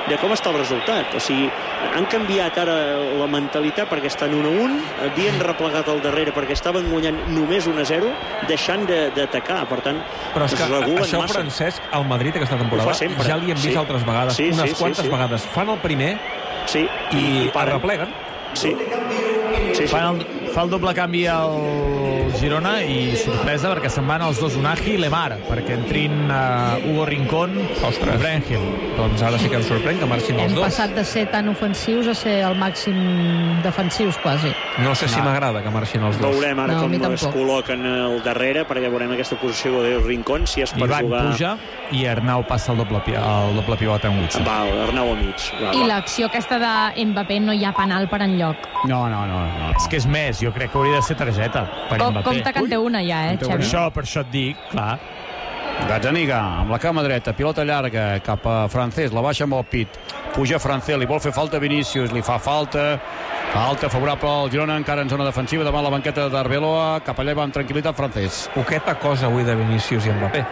de com està el resultat. O sigui, han canviat ara la mentalitat perquè estan 1-1, havien replegat al darrere perquè estaven guanyant només 1-0, deixant d'atacar. Per tant, però és que això, massa. Francesc, al Madrid aquesta temporada ja li hem vist altres vegades, unes quantes vegades. Fan el primer i repleguen. Sí. Fa el doble canvi al Girona i sorpresa perquè se'n van els dos Unai i Lemar, perquè entrin Hugo Rincón i Bryan Gil. Doncs ara sí que em sorprèn que marxin els dos. Hem passat de ser tan ofensius a ser el màxim defensius, quasi. No sé si m'agrada que marxin els dos. Veurem ara com es col·loquen al darrere, perquè veurem aquesta posició de Rincón, si és per jugar... Ivan puja i Arnau passa el doble pivot en Witzel. Val, Arnau a mig. I l'acció aquesta de Mbappé no hi ha penal per enlloc. No. És que és més, jo crec que hauria de ser targeta per Mbappé. Compte que en té una ja, Xavi? Per això et dic, clar. Gazzaniga amb la cama dreta, pilota llarga cap a Francés, la baixa amb el pit, puja Francés, li vol fer falta Vinícius, li fa falta favorable al Girona, encara en zona defensiva davant la banqueta d'Arbeloa, cap allà va amb tranquil·litat Francés. Poqueta cosa avui de Vinícius i Mbappé.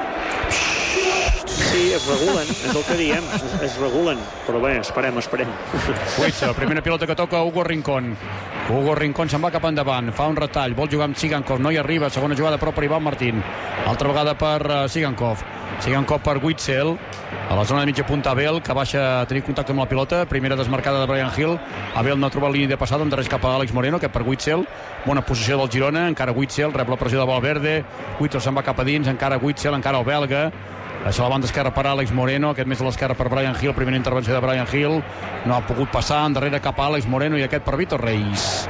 Sí, es regulen, és el que diem, es regulen, però bé, esperem. Witzel, primera pilota que toca Hugo Rincón se'n va cap endavant, fa un retall, vol jugar amb Sigankov, no hi arriba, segona jugada a prop per Ivan Martín, altra vegada per Sigankov per Witzel, a la zona de mitja punta Abel, que baixa a tenir contacte amb la pilota, primera desmarcada de Bryan Gil, Abel no ha trobat línia de passada, endarrers cap a Àlex Moreno, que per Witzel, bona posició del Girona, encara Witzel, rep la pressió de Valverde, Witzel se'n va cap a dins, encara Witzel, encara el belga, deixa la banda esquerra per Àlex Moreno, aquest més a l'esquerra per Bryan Gil, primera intervenció de Bryan Gil, no ha pogut passar, endarrere cap a Àlex Moreno i aquest per Vítor Reis.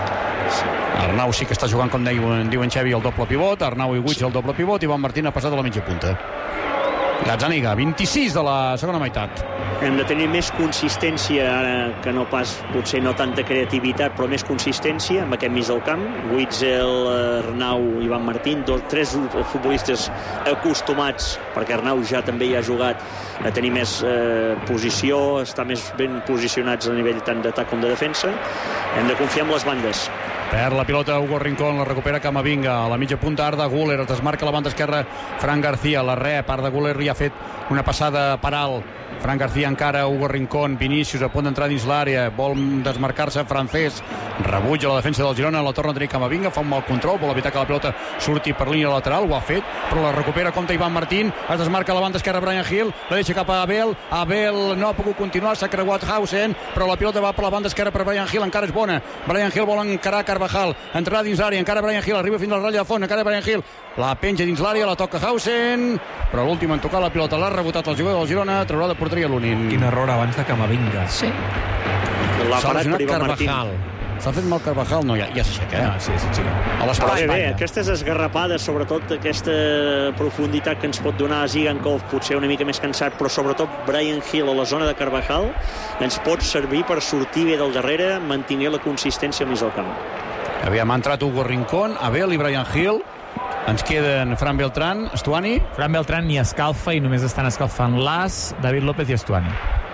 Arnau sí que està jugant, com diuen Xavi, el doble pivot, Arnau i Witzel el doble pivot, i Ivan Martín ha passat a la mitja punta. Gazzaniga, 26 de la segona meitat. Hem de tenir més consistència ara, que no pas, potser no tanta creativitat, però més consistència amb aquest mig del camp. Witzel, Arnau, Ivan Martín, tres futbolistes acostumats, perquè Arnau ja també hi ha jugat, a tenir més posició, estar més ben posicionats a nivell tant d'atac com de defensa. Hem de confiar en les bandes. Perd la pilota Hugo Rincón, la recupera Camavinga, a la mitja punta Arda Güler, es desmarca la banda esquerra Fran García, la rep, Arda Güler li ha fet una passada per alt, Fran García encara, Hugo Rincón, Vinícius a punt d'entrar dins l'àrea, vol desmarcar-se Francés, rebutja la defensa del Girona, la torna a tenir Camavinga, fa un mal control, vol evitar que la pilota surti per línia lateral, ho ha fet, però la recupera compte Ivan Martín, es desmarca la banda esquerra Bryan Gil, la deixa cap a Abel no ha pogut continuar, s'ha creuat Hausen, però la pilota va per la banda esquerra per Bryan Gil, encara és bona, Bryan Gil vol encarar Carvajal, entrarà dins l'àrea, encara Bryan Gil, arriba fins a la ratlla de fons, encara Bryan Gil, la penja dins l'àrea, la toca Hausen, però l'últim en tocar la pilota l'ha rebotat el jugador del Girona, traurà de porteria l'Unin. Quin error abans de Camavinga. Sí. S'ha lesionat Carvajal. S'ha fet mal Carvajal? No, ja s'aixeca. Sí. A l'espai. Bé, aquestes esgarrapades, sobretot aquesta profunditat que ens pot donar Zigankov, potser una mica més cansat, però sobretot Bryan Gil a la zona de Carvajal, ens pot servir per sortir bé del darrere, mantenir la consistència al mig del camp. Aviam, ha entrat Hugo Rincón, Abel i Bryan Gil. Ens queden Fran Beltrán, Estuani. Fran Beltrán ni escalfa i només estan escalfant Las, David López i Estuani.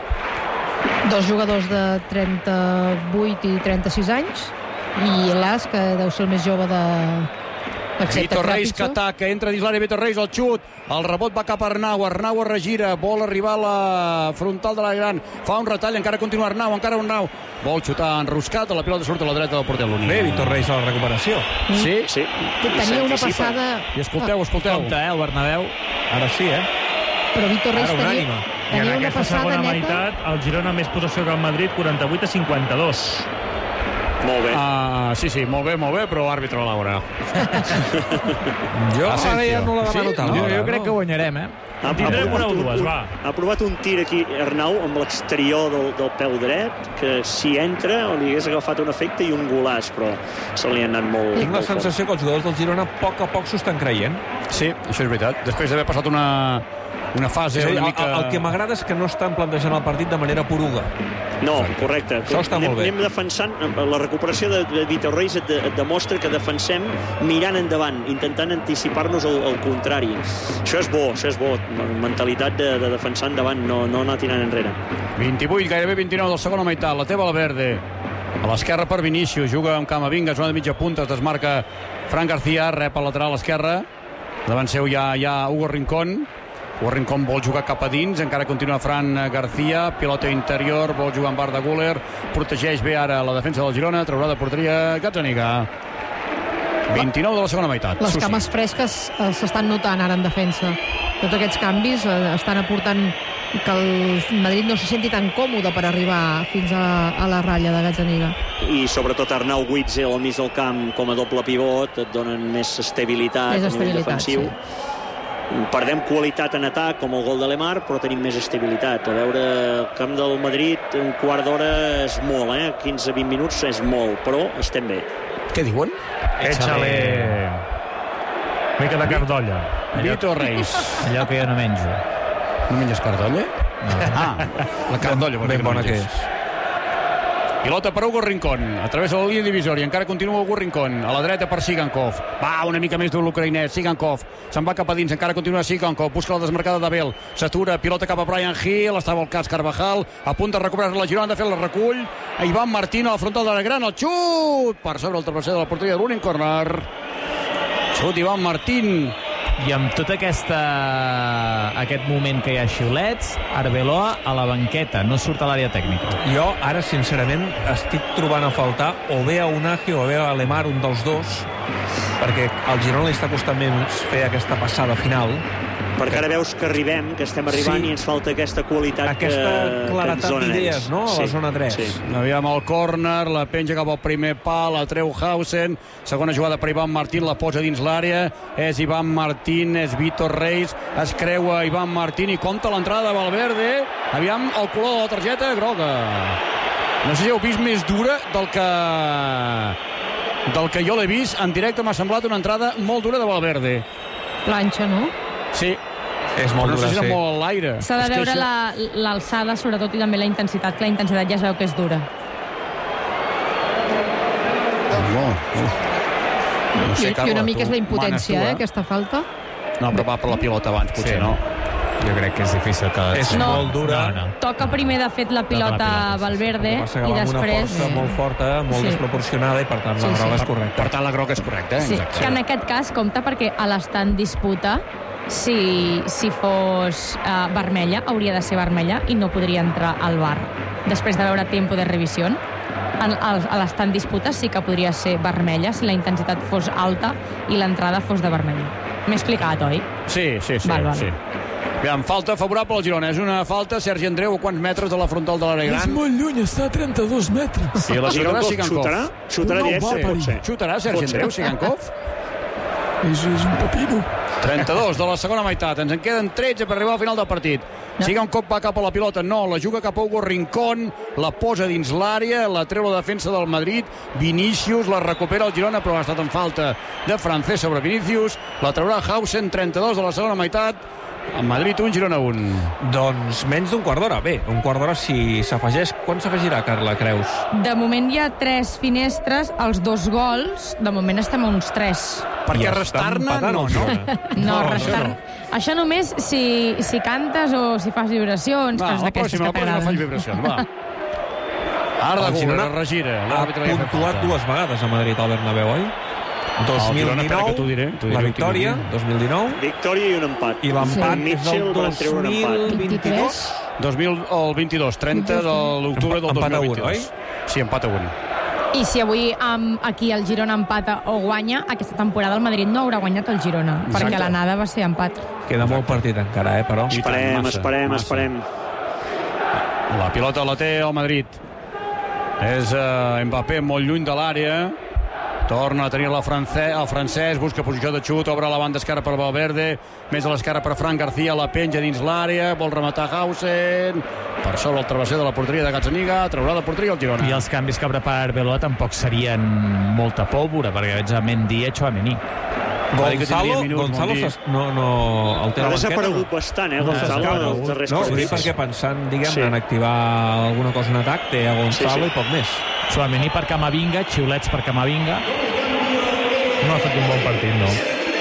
Dos jugadors de 38 i 36 anys i Las, que deu ser el més jove de... Vítor Reis que ataca, entra dins l'àrea Vítor Reis, el xut, el rebot va cap a Arnau es regira, vol arribar a la frontal de la gran, fa un retall, encara continua Arnau, vol xutar enroscat, la pilota surt a la dreta del porter l'Unin. Bé, Vítor Reis a la recuperació. Sí. Tenia una passada... I escolteu. Compte, el Bernabéu. Ara sí, Però Vítor Reis I en aquesta segona meitat, el Girona més possessió que el Madrid, 48-52. Molt bé. Sí, molt bé, però àrbitre a l'hora. Jo ara ja no la demano tant. Jo crec que guanyarem, Tindrem una o dues, va. Ha provat un tir aquí Arnau amb l'exterior del peu dret, que si entra li hagués agafat un efecte i un golàs, però se li ha anat molt... Tinc la sensació que els jugadors del Girona a poc s'ho estan creient. Sí, això és veritat. Després d'haver passat una fase una mica... El que m'agrada és que no estan plantejant el partit de manera poruga. No, correcte. Això està molt bé. Anem defensant, la recuperació de Vítor Reis et demostra que defensem mirant endavant, intentant anticipar-nos al contrari. Això és bo. Mentalitat de defensar endavant, no anar tirant enrere. 28, gairebé 29 del segona meitat, la té Valverde. A l'esquerra per Vinícius, juga amb Camavinga, zona de mitja punta, es desmarca Fran García, rep al lateral esquerra. Davant seu hi ha Hugo Rincón. Rincón vol jugar cap a dins, encara continua Fran García, pilota interior, vol jugar amb Arda Güler, protegeix bé ara la defensa del Girona, traurà de porteria Gazzaniga. 29 de la segona meitat. Les cames fresques s'estan notant ara en defensa. Tots aquests canvis estan aportant que el Madrid no se senti tan còmode per arribar fins a la ratlla de Gazzaniga. I sobretot Arnau Witzel al mig del camp com a doble pivot et donen més estabilitat a nivell defensiu. Sí. Perdem qualitat en atac com el gol de Lemar, però tenim més estabilitat. A veure, el camp del Madrid un quart d'hora és molt, 15-20 minuts és molt, però estem bé. Què diuen? Échale mica de cardolla. Vito Reis. Allò que jo no menjo. No menges cardolla? No. La cardolla. Ben bona que és. Pilota per Hugo Rincón, a través de la línia divisòria, encara continua Hugo Rincón, a la dreta per Sigankov, va una mica més dur l'ucraïnès, Sigankov, se'n va cap a dins, encara continua Sigankov, busca la desmarcada d'Abel, s'atura, pilota cap a Brian Hill, estava al cas Carvajal, a punt de recuperar la Girona, de fer el recull, Ivan Martín a la frontal de la gran, el xut, per sobre el travesser de la porteria de l'únic corner, xut Ivan Martín. I amb tot aquest moment que hi ha xiulets, Arbeloa a la banqueta, no surt a l'àrea tècnica. Jo ara, sincerament, estic trobant a faltar o bé a Unagi o bé a Lemar, un dels dos, perquè al Girona li està costant més fer aquesta passada final. Perquè ara veus que arribem, que estem arribant, i ens falta aquesta qualitat, aquesta claretat d'idees, no? A la zona 3. Sí. Aviam el córner, la penja cap al primer pal, la treu Hausen, segona jugada per Ivan Martín, la posa dins l'àrea, és Ivan Martín, és Vitor Reis, es creua Ivan Martín i compta l'entrada de Valverde. Aviam el color de la targeta groga. No sé si heu vist més dura del que jo l'he vist. En directe m'ha semblat una entrada molt dura de Valverde. Planxa, no? Sí. És molt dura, sí. Molt a l'aire. S'ha de veure l'alçada, sobretot, i també la intensitat, que la intensitat ja es veu que és dura. No sé, Carla, I una mica és la impotència, aquesta falta. No, però va per la pilota abans, potser, no? Jo crec que és difícil que... És molt dura. No. Toca primer, de fet, la pilota Valverde i després... Una força molt forta, molt desproporcionada, i per tant la groga és correcta. Per tant la groga és correcta, sí, que en aquest cas compta perquè a l'estar en disputa, si fos vermella, hauria de ser vermella i no podria entrar al VAR. Després de veure tempo de revisió, a l'estar en disputa sí que podria ser vermella si la intensitat fos alta i l'entrada fos de vermella. M'he explicat, oi? Sí. Val. Sí. Aviam, falta favorable al Girona. És una falta, Sergi Andreu, a quants metres de la frontal de l'àrea gran? És molt lluny, està a 32 metres. I la Girona, Sigankov. Xutarà directe. Xutarà Sergi Andreu, Sigankov? És un pepino. 32 de la segona meitat. Ens en queden 13 per arribar al final del partit. Sigankov va cap a la pilota. No, la juga cap a Hugo Rincón. La posa dins l'àrea. La treu la defensa del Madrid. Vinícius la recupera el Girona, però ha estat en falta de Francés sobre Vinícius. La traurà Hausen, 32 de la segona meitat. En Madrid 1, Girona 1. Doncs menys d'un quart d'hora. Bé, un quart d'hora si s'afegeix. Quan s'afegirà, Carla, creus? De moment hi ha 3 finestres, els 2 gols, de moment estem a uns 3. Perquè restar-ne no. No, restar-ne. Això només si cantes o si fas vibracions, coses d'aquestes que t'agraden. No faig vibracions, va. Arda Güler, es regira. Ha puntuat 2 vegades a Madrid al Bernabéu, oi? 2019, la victòria, 2019. Victòria i un empat. I l'empat és del 2022. El 22, 30 de l'octubre del 2022. Oi? Sí, empat a 1. I si avui aquí el Girona empata o guanya, aquesta temporada el Madrid no haurà guanyat el Girona, perquè l'anada va ser empat. Queda molt partit encara, però... Esperem. La pilota la té el Madrid. És Mbappé molt lluny de l'àrea. Torna a tenir el francès, busca posició de xut, obre la banda esquerra per Valverde, més a l'esquerra per Fran García, la penja dins l'àrea, vol rematar Hausen, per sobre el travesser de la porteria de Gazzaniga, traurà de porteria el Girona. I els canvis que prepara Arbeloa tampoc serien molta pólvora, perquè veig a Mendy i Tchouaméni. Gonzalo el té ha desaparegut bastant, Gonzalo, els darrers partits. No, perquè pensant, diguem-ne, en activar alguna cosa en atac, té a Gonzalo i poc més. Tchouaméni per Camavinga, xiulets per Camavinga. No ha fet un bon partit, no.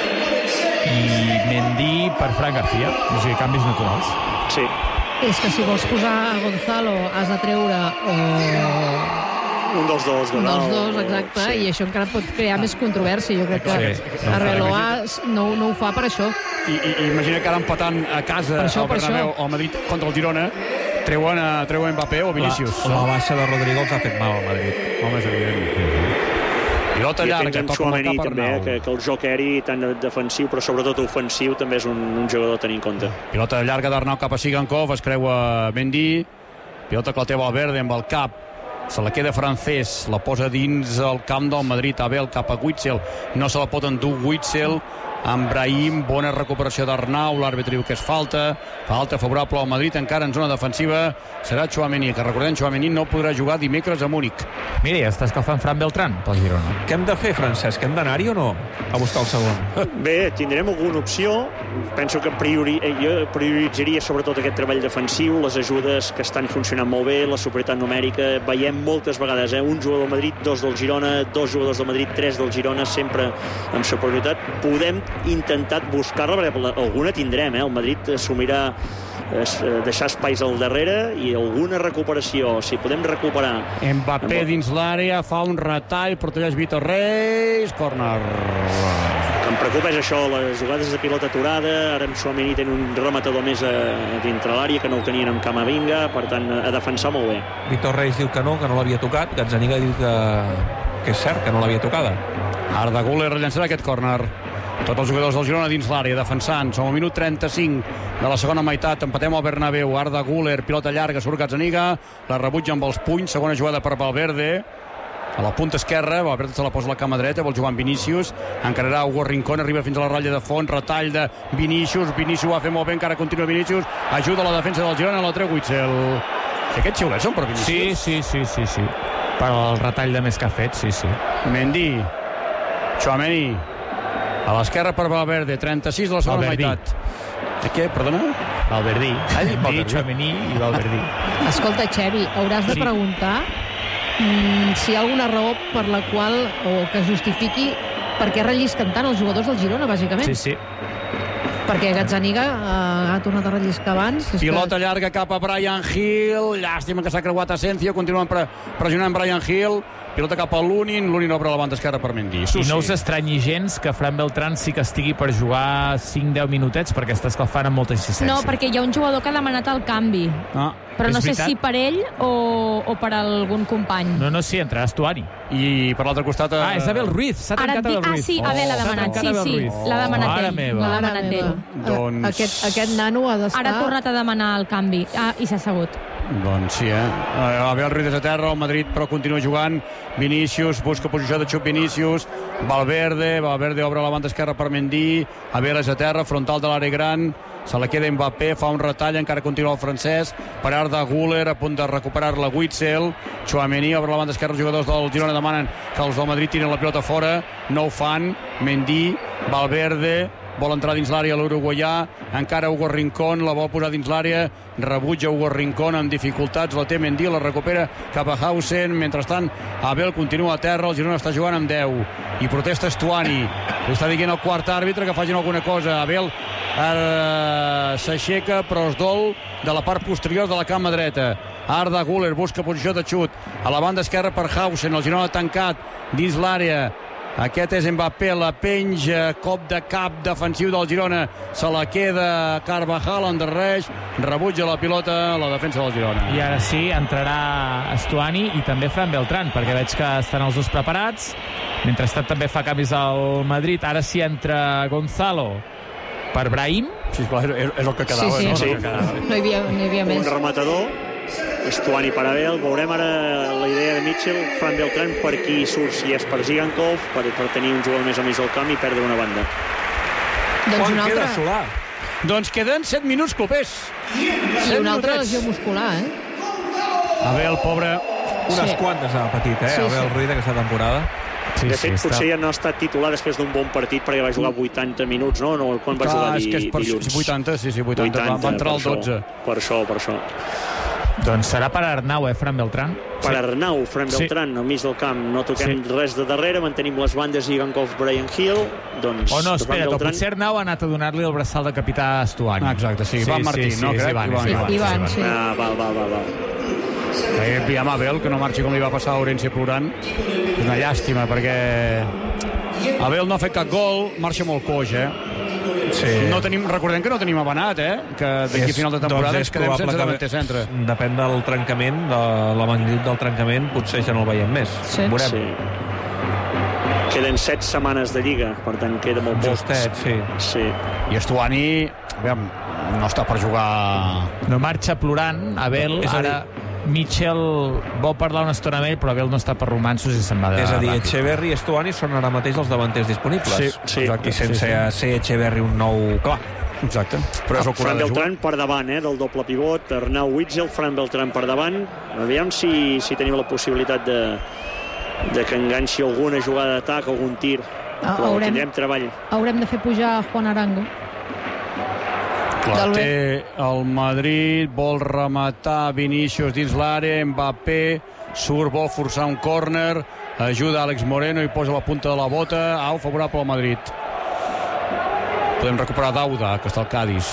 I Mendy per Fran García. O sigui, canvis naturals. Sí. És que si vols posar a Gonzalo has de treure Un dels dos, Un dels dos, exacte, i això encara pot crear més controvèrsia. Jo crec que Arbeloa no ho fa per això. I imagina que ara empatant a casa al Bernabéu o al Madrid contra el Girona, treuen Mbappé o Vinícius. La baixa de Rodrigo els ha fet mal al Madrid. Home, és evident. Pilota llarga, toca el cap també, que el joc aeri tant defensiu però sobretot ofensiu també és un jugador a tenir en compte. Pilota llarga d'Arnau cap a Sigankov, es creua Mendy, pilota que la té Valverde amb el cap, se la queda Francés, la posa dins el camp del Madrid. Abel cap a Witsel, no se la pot endur Witsel amb Brahim, bona recuperació d'Arnau, l'àrbitre diu que és falta favorable al Madrid, encara en zona defensiva serà Tchouaméni, que recordem Tchouaméni no podrà jugar dimecres a Múnich. Mira, ja està escalfant Fran Beltrán pel Girona. Què hem de fer, Francesc? Hem d'anar-hi o no a buscar el segon? Bé, tindrem alguna opció. Penso que jo prioritzaria sobretot aquest treball defensiu, les ajudes que estan funcionant molt bé, la superioritat numèrica. Veiem moltes vegades, un jugador del Madrid, dos del Girona, dos jugadors del Madrid, tres del Girona, sempre amb superioritat. Podem intentar buscar-la, perquè alguna tindrem, el Madrid assumirà deixar espais al darrere i alguna recuperació, si podem recuperar. Mbappé dins l'àrea, fa un retall, protegeix Vitor Reis, córner. Em preocupa és això, les jugades de pilota aturada. Ara amb Tchouaméni tenen un rematador més dintre l'àrea, que no ho tenien amb Camavinga, per tant, a defensar molt bé. Vitor Reis diu que no l'havia tocat, Gazzaniga diu que és cert, que no l'havia tocada. Arda Güler rellençarà aquest córner. Tots els jugadors del Girona dins l'àrea, defensant. Som al minut 35 de la segona meitat. Empatem al Bernabéu. Arda Güler, pilota llarga, surt Gazzaniga, la rebutja amb els punys. Segona jugada per Valverde. A la punta esquerra, Valverde se la posa a la cama dreta, vol jugar amb Vinícius. Encararà Hugo Rincón, arriba fins a la ratlla de fons, retall de Vinícius. Vinícius ho va fer molt bé, encara continua Vinícius. Ajuda la defensa del Girona, la treu Witsel. Aquests xiulets són per Vinícius? Sí. Per el retall de més que ha fet, sí. Mendy. Tchouaméni. A l'esquerra per Valverde, 36 de la segona meitat. Què, perdona? Valverde. Tchouaméni i Valverde. Escolta, Xevi, hauràs de preguntar si hi ha alguna raó per la qual, o que justifiqui per què rellisquen tant els jugadors del Girona, bàsicament. Sí. Perquè Gazzaniga ha tornat a relliscar abans. Pilota llarga cap a Bryan Gil. Llàstima que s'ha creuat Asensio. Continuen pressionant Bryan Gil. Pilota cap a Lunin obre la banda esquerra per Mendy. I no us estranyi gens que Fran Beltrán sí que estigui per jugar 5-10 minutets, perquè està escalfant amb molta insistència. No, perquè hi ha un jugador que ha demanat el canvi. Però no sé si per ell o per algun company. No, sí, entrarà Stuani. I per l'altre costat... és Abel Ruiz, s'ha trencat Abel Ruiz. Sí, Abel l'ha demanat, sí, l'ha demanat ell. Doncs... Aquest nano ha d'estar... Ara ha tornat a demanar el canvi i s'ha assegut. Doncs sí, Abel Ruiz és a terra, el Madrid però continua jugant. Vinícius, busca posició de xup Vinícius. Valverde obre la banda esquerra per Mendy. Abel és a terra, frontal de l'àrea gran. Se la queda Mbappé, fa un retall, encara continua el francès. Per Arda Güler, a punt de recuperar-la Witsel. Tchouaméni obre la banda esquerra, els jugadors del Girona demanen que els del Madrid tiren la pilota fora. No ho fan. Mendy, Valverde, vol entrar dins l'àrea l'uruguaià, encara Hugo Rincón, la vol posar dins l'àrea, rebutja Hugo Rincón amb dificultats, la té Mendy, la recupera cap a Hausen. Mentrestant, Abel continua a terra, el Girona està jugant amb 10 i protesta Stuani, li està dient el quart àrbitre que facin alguna cosa. Abel s'aixeca però es dol de la part posterior de la cama dreta. Arda Güler busca posició de xut a la banda esquerra per Hausen, el Girona tancat dins l'àrea. Aquest és Mbappé, la penja, cop de cap defensiu del Girona, se la queda Carvajal, endarreix, rebutja la pilota, la defensa del Girona. I ara sí, entrarà Stuani i també Fran Beltrán, perquè veig que estan els dos preparats. Mentrestant també fa canvis al Madrid. Ara sí entra Gonzalo per Brahim. Sí, clar, és el que quedava. Sí. No hi havia més. Un rematador. Stuani per Abel. Veurem ara la idea de Mitchell. Fran Beltrán per qui surt, si és per Zigankov, per tenir un jugador més a mig del camp i perdre una banda. Doncs una altra... Solà? Doncs queden 7 minuts, clopers. I una altra lesió muscular, Abel, pobre... Unes quantes ha patit, Abel Ruiz aquesta temporada. De fet, potser ja no ha estat titular després d'un bon partit perquè va jugar 80 minuts, no? Quan va jugar dilluns? 80, sí, 80. Va entrar al 12. Per això. Doncs serà per Arnau, Fran Beltrán? Per Arnau, Fran Beltrán, al mig del camp. No toquem res de darrere, mantenim les bandes Zigankov, Bryan Gil. Doncs, no, espera't, potser Arnau ha anat a donar-li el braçal de capità a Stuani. Exacte, sí. Ivan Martín, no? Ivan, sí. Val. Aviam Abel, que no marxi com li va passar a Orense plorant. És una llàstima, perquè Abel no ha fet cap gol, marxa molt coix, Sí. Recordem que no tenim Avanat, que d'aquí a final de temporada ens quedem sense davanter centre. Depèn del trencament, de la magnitud del trencament, potser ja no el veiem més. Sí. Veurem. Sí. Queden 7 setmanes de Lliga, per tant queda molt poc. Justet, sí. I Estuani, aviam, no està per jugar... No marxa plorant, Abel, ara Mitchell vol parlar una estona amb ell, però Abel no està per romanços i se'n va de... És a dir, Echeverri i Estuani són ara mateix els davanters disponibles. Sí. I sense ser Echeverri un nou... Clar. Exacte. Però és el Fran Beltrán per davant, del doble pivot. Arnau Witzel, Fran Beltrán per davant. Aviam si teniu la possibilitat de que enganxi alguna jugada d'atac, algun tir. Però tindrem treball. Haurem de fer pujar Juan Arango. Clar, té el Madrid, vol rematar Vinícius dins l'àrea, Mbappé surt, vol forçar un córner, ajuda Àlex Moreno i posa la punta de la bota. Favorable al Madrid. Podem recuperar Dauda, que està al Cádiz.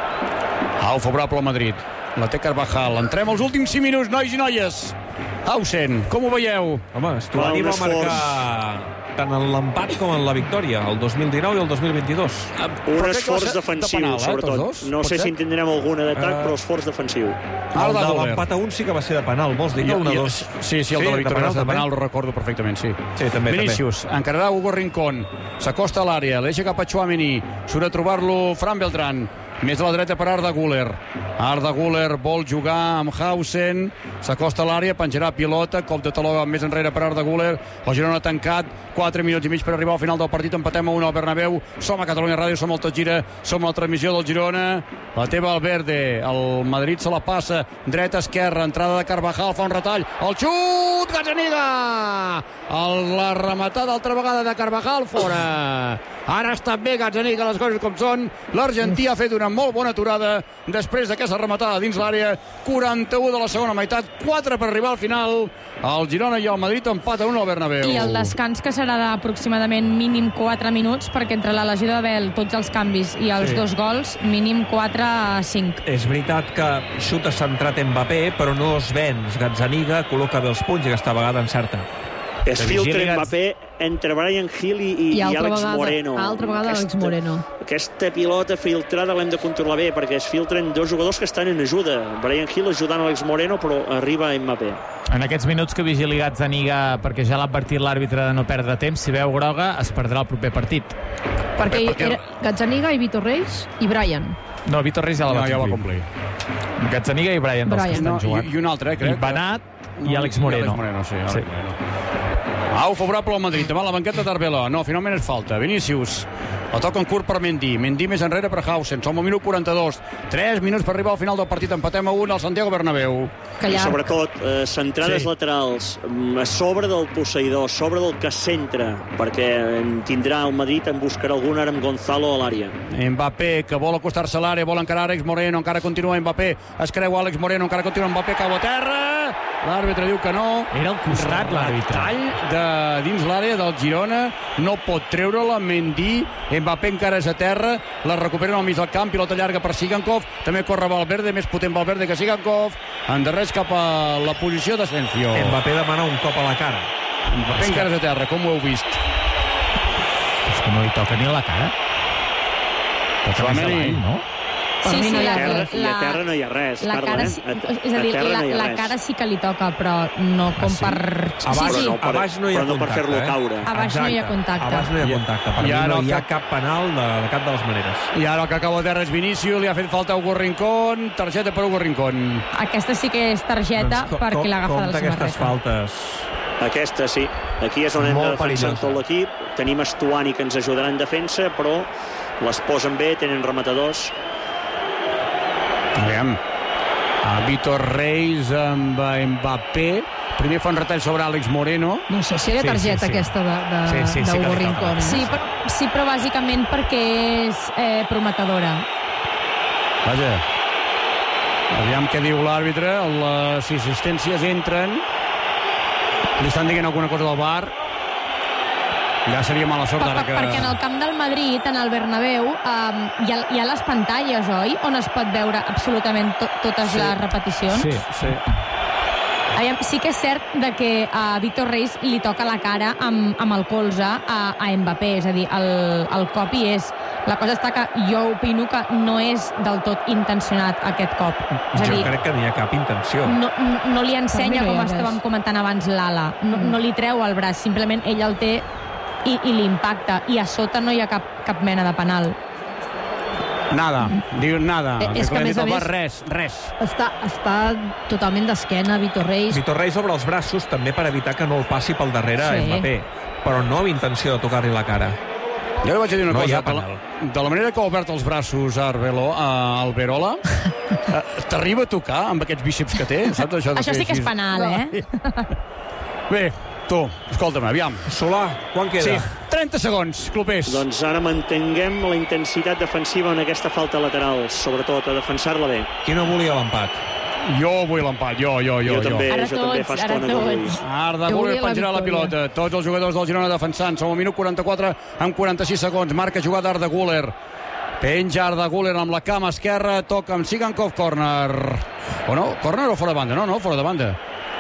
Favorable al Madrid. La té Carvajal. Entrem als últims 5 minuts, nois i noies. Hausen, com ho veieu? Home, Estuani va marcar tant en l'empat com en la victòria, el 2019 i el 2022. Un esforç defensiu, sobretot. No sé si en tindrem alguna d'atac, però esforç defensiu. El de l'empat a 1 sí que va ser de penal, vols dir? Sí, el de la victòria va ser de penal, ho recordo perfectament, sí. També. Vinícius, encararà Hugo Rincón, s'acosta a l'àrea, l'eixa cap a Tchouaméni, surt a trobar-lo Fran Beltrán. Més a la dreta per Arda Güler. Arda Güler vol jugar amb Hausen, s'acosta a l'àrea, penjarà pilota, cop de taló més enrere per Arda Güler. El Girona tancat, 4 minuts i mig per arribar al final del partit, empatem a 1 al Bernabéu. Som a Catalunya Ràdio, som al Tot Gira, som a la transmissió del Girona. La té Valverde, el Madrid se la passa, dreta, esquerra, entrada de Carvajal, fa un retall, el xut, Gazzaniga! La rematada altra vegada de Carvajal, fora. Ara està bé Gazzaniga, les coses com són. L'Argentí ha fet una molt bona aturada després d'aquesta rematada dins l'àrea. 41 de la segona meitat, 4 per arribar al final. El Girona i el Madrid empat a 1 al Bernabéu. I el descans, que serà d'aproximadament mínim 4 minuts, perquè entre la lesió d'Abel, tots els canvis i els 2 gols, mínim 4 a 5. És veritat que xuta centrat Mbappé, però no es ven. Gazzaniga col·loca bé els punts i aquesta vegada encerta. Es filtra Mbappé entre Brian Hill i Àlex Moreno. Altra vegada Àlex Moreno. Aquesta pilota filtrada l'hem de controlar bé, perquè es filtren 2 jugadors que estan en ajuda. Brian Hill ajudant Àlex Moreno, però arriba Mbappé. En aquests minuts que vigili Gazzaniga, perquè ja l'ha advertit l'àrbitre de no perdre temps, si veu groga es perdrà el proper partit. Perquè era Gazzaniga i Vitor Reis i Brian. No, Vitor Reis ja la va complir. Gazzaniga i Brian, dels que estan jugant. I un altre, crec. I Banat i Àlex Moreno. Sí. Favorable al Madrid, demà la banqueta d'Arbela. No, finalment és falta. Vinícius, la toca en curt per Mendy. Mendy més enrere per Hausen. Som al minut 42. 3 minuts per arribar al final del partit. Empatem a 1 al Santiago Bernabéu. I sobretot, centrades laterals a sobre del posseïdor, a sobre del que centra, perquè en tindrà el Madrid, en buscarà algun ara amb Gonzalo a l'àrea. Mbappé, que vol acostar-se a l'àrea, vol encarar Àlex Moreno, encara continua Mbappé, es creu Àlex Moreno, encara continua Mbappé, cau a terra, l'àrbitre diu que no. Era al costat l'àrbitre. Tall dins l'àrea del Girona, no pot treure-la, Mendy, Mbappé encara és a terra, la recuperen al mig del camp, pilota llarga per Sigankov, també corre Valverde, més potent Valverde que Sigankov, endarrers cap a la posició d'Asensio. Mbappé demana un cop a la cara. Mbappé encara és a terra, com ho heu vist? És que no li toca ni a la cara. Toca més avall, no? I a terra no hi ha res, Carla. És a dir, la cara sí que li toca, però no com per... A baix no hi ha contacte. Però no per fer-lo caure. A baix no hi ha contacte. A baix no hi ha contacte. Per mi no hi ha cap penal de cap de les maneres. I ara el que acaba a terra és Vinícius, li ha fet falta a Hugo Rincón, targeta per Hugo Rincón. Aquesta sí que és targeta perquè l'agafa de la samarreta. Aquestes faltes. Aquesta sí. Aquí és on hem de defensar tot l'equip. Tenim Estuani que ens ajudarà en defensa, però les posen bé, tenen rematadors. Aviam. Vitor Reis amb Mbappé. Primer fa un retall sobre Àlex Moreno. No sé si era targeta aquesta d'Hugo Rincón. Sí, però bàsicament perquè és prometedora. Vaja. Aviam què diu l'àrbitre. Les assistències entren. Li estan dient alguna cosa del VAR. Ja seria mala sort ara que... Perquè en el camp del Madrid, en el Bernabéu, hi ha les pantalles, oi? On es pot veure absolutament totes les repeticions. Sí. Sí que és cert de que a Víctor Reis li toca la cara amb el colze a Mbappé, és a dir, el cop hi és. La cosa està que jo opino que no és del tot intencionat aquest cop. És a dir, jo crec que no hi ha cap intenció. No li ensenya, com estàvem comentant abans, l'ala. No li treu el braç, simplement ell el té i l'impacta. I a sota no hi ha cap mena de penal. Nada, diu nada. És que a més res. Està totalment d'esquena Víctor Reis. Víctor Reis obre els braços també per evitar que no el passi pel darrere a Mbappé, però no amb intenció de tocar-li la cara. Jo li vaig dir una cosa, de la manera que ha obert els braços a Alberola, t'arriba a tocar amb aquests bíceps que té? Saps això sí que és penal, Bé, tu, escolta'm, aviam. Solà, quan queda? Sí, 30 segons, clubers. Doncs ara mantinguem la intensitat defensiva en aquesta falta lateral, sobretot a defensar-la bé. Qui no volia l'empat? Jo vull l'empat, jo. També fa estona que ho vull. Arda Güler penjarà la pilota. Tots els jugadors del Girona defensant. Som al minut 44 amb 46 segons. Marca jugada Arda Güler. Penja Arda Güler amb la cama esquerra. Toca amb Sigankov, córner. O no? Córner o fora de banda? No, fora de banda.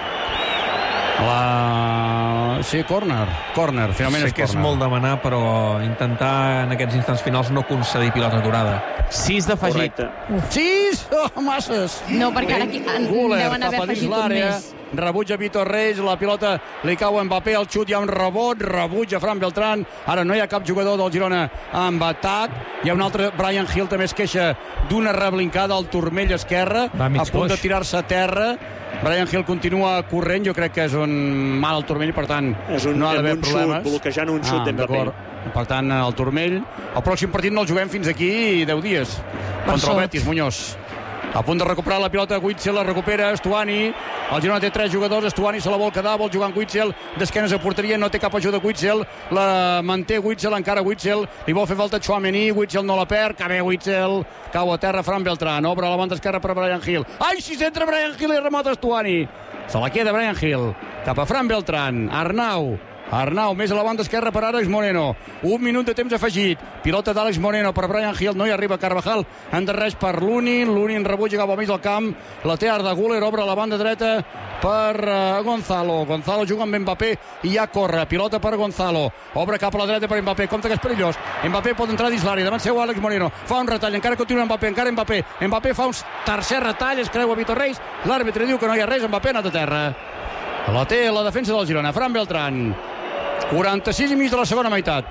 Sí, córner, finalment és córner. Sé que és molt demanar, però intentar en aquests instants finals no concedir pilota aturada. 6 d'afegit. 6? Oh, masses! No, perquè ara aquí deuen haver afegit un més. Rebutja Víctor Reis, la pilota li cau a Mbappé, el xut, hi ha un rebot, rebutja Fran Beltrán, ara no hi ha cap jugador del Girona amb atac, hi ha un altre, Bryan Gil també es queixa d'una reblincada al turmell esquerre, a punt de tirar-se a terra. Bryan Gil continua corrent, jo crec que és un mal al turmell, per tant no ha d'haver problemes. Bloquejant un xut d'Mbappé. Per tant, el turmell. El pròxim partit no el juguem fins aquí 10 dies. Contra el Betis, Muñoz. A punt de recuperar la pilota, Witsel la recupera, Stuani. El Girona té 3 jugadors, Stuani se la vol quedar, vol jugar amb Witsel, d'esquenes a porteria, no té cap ajuda Witsel, la manté Witsel, encara Witsel, li vol fer falta Tchouaméni, Witsel no la perd, que bé Witsel, cau a terra Fran Beltrán, obre a la banda esquerra per Bryan Gil. Ai, si s'entra Bryan Gil i remata Stuani. Se la queda Bryan Gil, cap a Fran Beltrán, Arnau, més a la banda esquerra per Àlex Moreno. 1 minut de temps afegit. Pilota d'Àlex Moreno per Bryan Gil. No hi arriba Carvajal. Endarreix per Lunin. Lunin rebutja cap al mig del camp. La té Arda Güler. Obre a la banda dreta per Gonzalo. Gonzalo juga amb Mbappé i ja corre. Pilota per Gonzalo. Obre cap a la dreta per Mbappé. Compte que és perillós. Mbappé pot entrar dins l'àrea. Davant seu Àlex Moreno. Fa un retall. Encara continua Mbappé. Mbappé fa un tercer retall. Es creua Víctor Reis. L'àrbitre diu que no hi ha res. Mbappé ha anat a terra. La té la defensa del Girona. Fran Beltrán. 46 i mig de la segona meitat.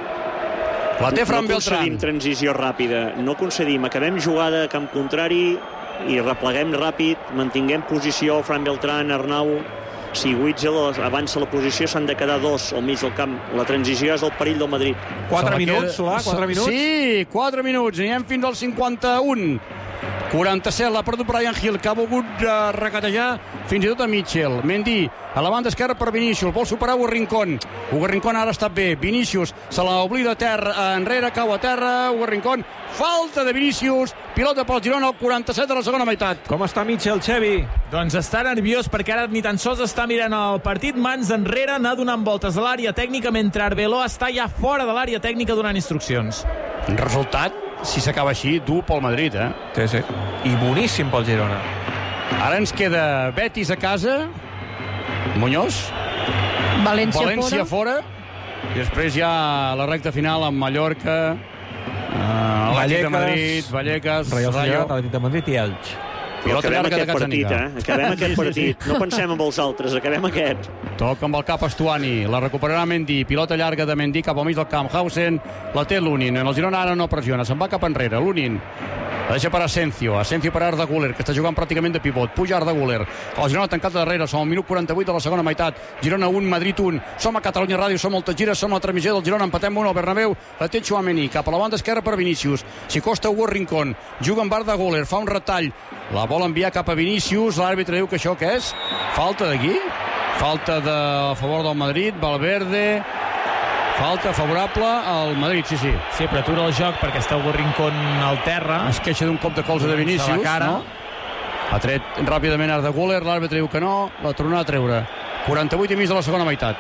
La té Fran Beltrán. No concedim transició ràpida, no concedim. Acabem jugada a camp contrari i repleguem ràpid, mantinguem posició. Fran Beltrán, Arnau. Si Witsel avança la posició, s'han de quedar 2 al mig del camp. La transició és el perill del Madrid. 4 minuts, Solà? 4 minuts? Sí, 4 minuts. Anirem fins al 51. 47, l'ha perdut Bryan Gil, que ha volgut regatejar fins i tot a Mitchell. Mendy, a la banda esquerra per Vinícius, vol superar Hugo Rincón. Hugo Rincón ara està bé. Vinícius se l'oblida enrere, cau a terra. Hugo Rincón, falta de Vinícius. Pilota pel Girona al 47 de la segona meitat. Com està Mitchell, Xevi? Doncs està nerviós perquè ara ni tan sols està mirant el partit. Mans enrere, anar donant voltes a l'àrea tècnica mentre Arbeloa està ja fora de l'àrea tècnica donant instruccions. Resultat, si s'acaba així, dur pel Madrid, Sí. I boníssim pel Girona. Ara ens queda Betis a casa, Muñoz, València fora, i després ja la recta final amb Mallorca, l'Atlètic de Madrid, Vallecas, Real Societat, Atlètic de Madrid i Elx. Acabem aquest partit, Acabem aquest partit. No pensem en els altres, acabem aquest. Toca amb el cap Stuani, la recuperarà Mendy, pilota llarga de Mendy cap al mig del camp. Hausen la té Lunin, en el Girona ara no pressiona, se'n va cap enrere. Lunin la deixa per Asensio per Arda Güler, que està jugant pràcticament de pivot. Puja Arda Güler, el Girona tancat darrere, som al minut 48 de la segona meitat. Girona 1, Madrid 1. Som a Catalunya Ràdio, som al Tagires, som a la transmissió del Girona, empatem 1 al Bernabéu. La té Tchouaméni, cap a la banda esquerra per Vinícius. S'hi costa Hugo Rincón, juga amb Arda Güler, fa un retall, la vol enviar cap a Vinícius. L'àrbitre diu que això què és? Falta d'aquí? Falta a favor del Madrid, Valverde. Falta favorable al Madrid, sí. Sí, però atura el joc perquè està Hugo Rincón al terra. Es queixa d'un cop de colze de Vinícius, no? Ha tret ràpidament Arda Güler, l'àrbitre diu que no, la tornarà a treure. 48 i mig de la segona meitat.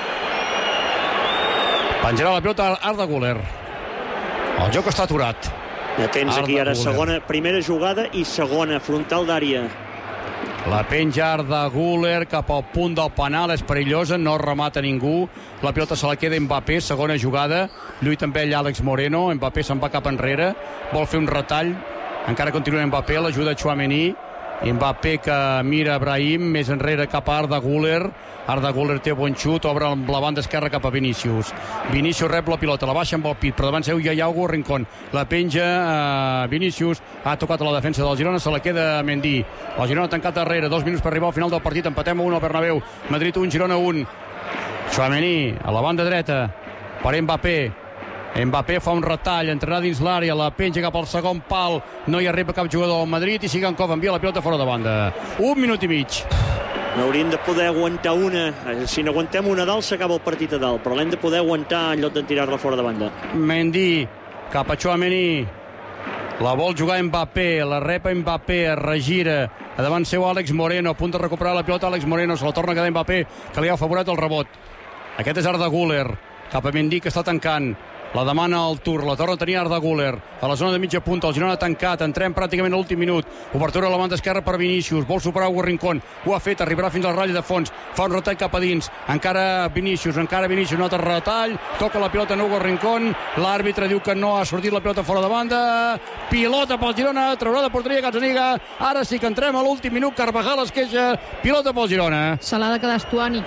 Penjarà la pilota Arda Güler. El joc està aturat. Atents aquí ara, primera jugada i segona, frontal d'àrea. La penja Arda Güler cap al punt del penal, és perillosa, no remata ningú. La pilota se la queda Mbappé, segona jugada. Lluita amb ell Àlex Moreno, Mbappé se'n va cap enrere, vol fer un retall, encara continua Mbappé, l'ajuda Tchouaméni. Mbappé que mira Brahim, més enrere cap a Arda Güler. Arda Güler té bon xut, obre amb la banda esquerra cap a Vinícius. Vinícius rep la pilota, la baixa amb el pit, però davant seu hi ha Iago Rincón. La penja Vinícius, ha tocat a la defensa del Girona, se la queda Mendy. El Girona tancat darrere, 2 minuts per arribar al final del partit, empatem a 1 al Bernabéu. Madrid 1, Girona 1. Tchouaméni a la banda dreta per Mbappé. Mbappé fa un retall, entrarà dins l'àrea, la penja cap al segon pal, no hi arriba cap jugador al Madrid i Sigankov envia la pilota fora de banda. 1 minut i mig. N'hauríem de poder aguantar una. Si n'aguantem una a dalt, s'acaba el partit a dalt, però l'hem de poder aguantar en lloc de tirar-la fora de banda. Mendy cap a Tchouaméni. La vol jugar Mbappé, la rep Mbappé, es regira. A davant seu Àlex Moreno, a punt de recuperar la pilota Àlex Moreno, se la torna a quedar Mbappé, que li ha favorat el rebot. Aquest és Arda Güler, cap a Mendy, que està tancant. La demana al Tour, la torna a tenir Arda Güler a la zona de mitja punta, el Girona tancat, entrem pràcticament a l'últim minut, obertura a la banda esquerra per Vinícius, vol superar Hugo Rincón, ho ha fet, arribarà fins al ratll de fons, fa un retall cap a dins, encara Vinícius, un altre retall, toca la pilota en Hugo Rincón, l'àrbitre diu que no ha sortit la pilota fora de banda, pilota pel Girona, traurà de porteria Gazzaniga, ara sí que entrem a l'últim minut, Carvajal es queixa, pilota pel Girona. Se l'ha de quedar Stuani.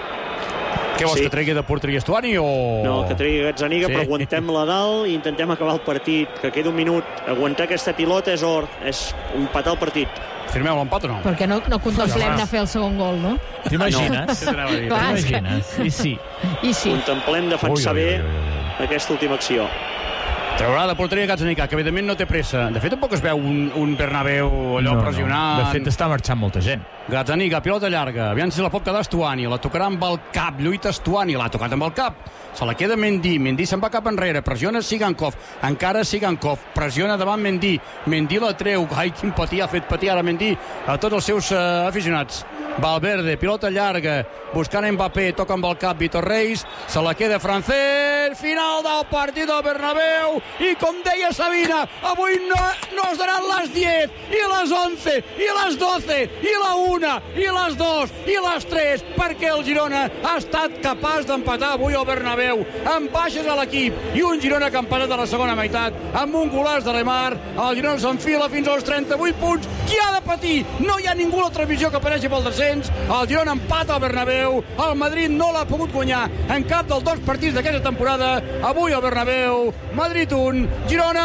Què vols, que tregui de porteria Stuani o...? No, que tregui Gazzaniga, però aguantem-la dalt i intentem acabar el partit, que queda un minut. Aguantar aquesta pilota és or, és empatar el partit. Firmeu l'empat o no? Perquè no contemplem anar a fer el segon gol, no? T'imagines? T'imagines? I sí. Contemplem defensar bé aquesta última acció. Traurà de porteria Gazzaniga, que evidentment no té pressa. De fet, tampoc es veu un Bernabéu allò pressionant. De fet, està marxant molta gent. Gazzaniga, pilota llarga. Aviam si la pot quedar Stuani. La tocarà amb el cap. Lluita Stuani. L'ha tocat amb el cap. Se la queda Mendy. Mendy se'n va cap enrere. Pressiona Sigankov. Encara Sigankov. Pressiona davant Mendy. Mendy la treu. Ai, quin patir ha fet patir ara Mendy a tots els seus aficionats. Valverde, pilota llarga. Buscant Mbappé. Toca amb el cap Vitor Reis. Se la queda Francés. Final del partit del Bernabéu. I com deia Sabina, avui no es daran les 10, i les 11, i les 12, i la 1, i les 2, i les 3, perquè el Girona ha estat capaç d'empatar avui al Bernabéu, amb baixes a l'equip, i un Girona que ha empatat a la segona meitat, amb un golaç de Lemar. El Girona s'enfila fins als 38 punts. Qui ha de patir? No hi ha ningú a la transmissió que apareixi pel descens. El Girona empata al Bernabéu. El Madrid no l'ha pogut guanyar en cap dels 2 partits d'aquesta temporada. Avui al Bernabéu, Madrid 1, Girona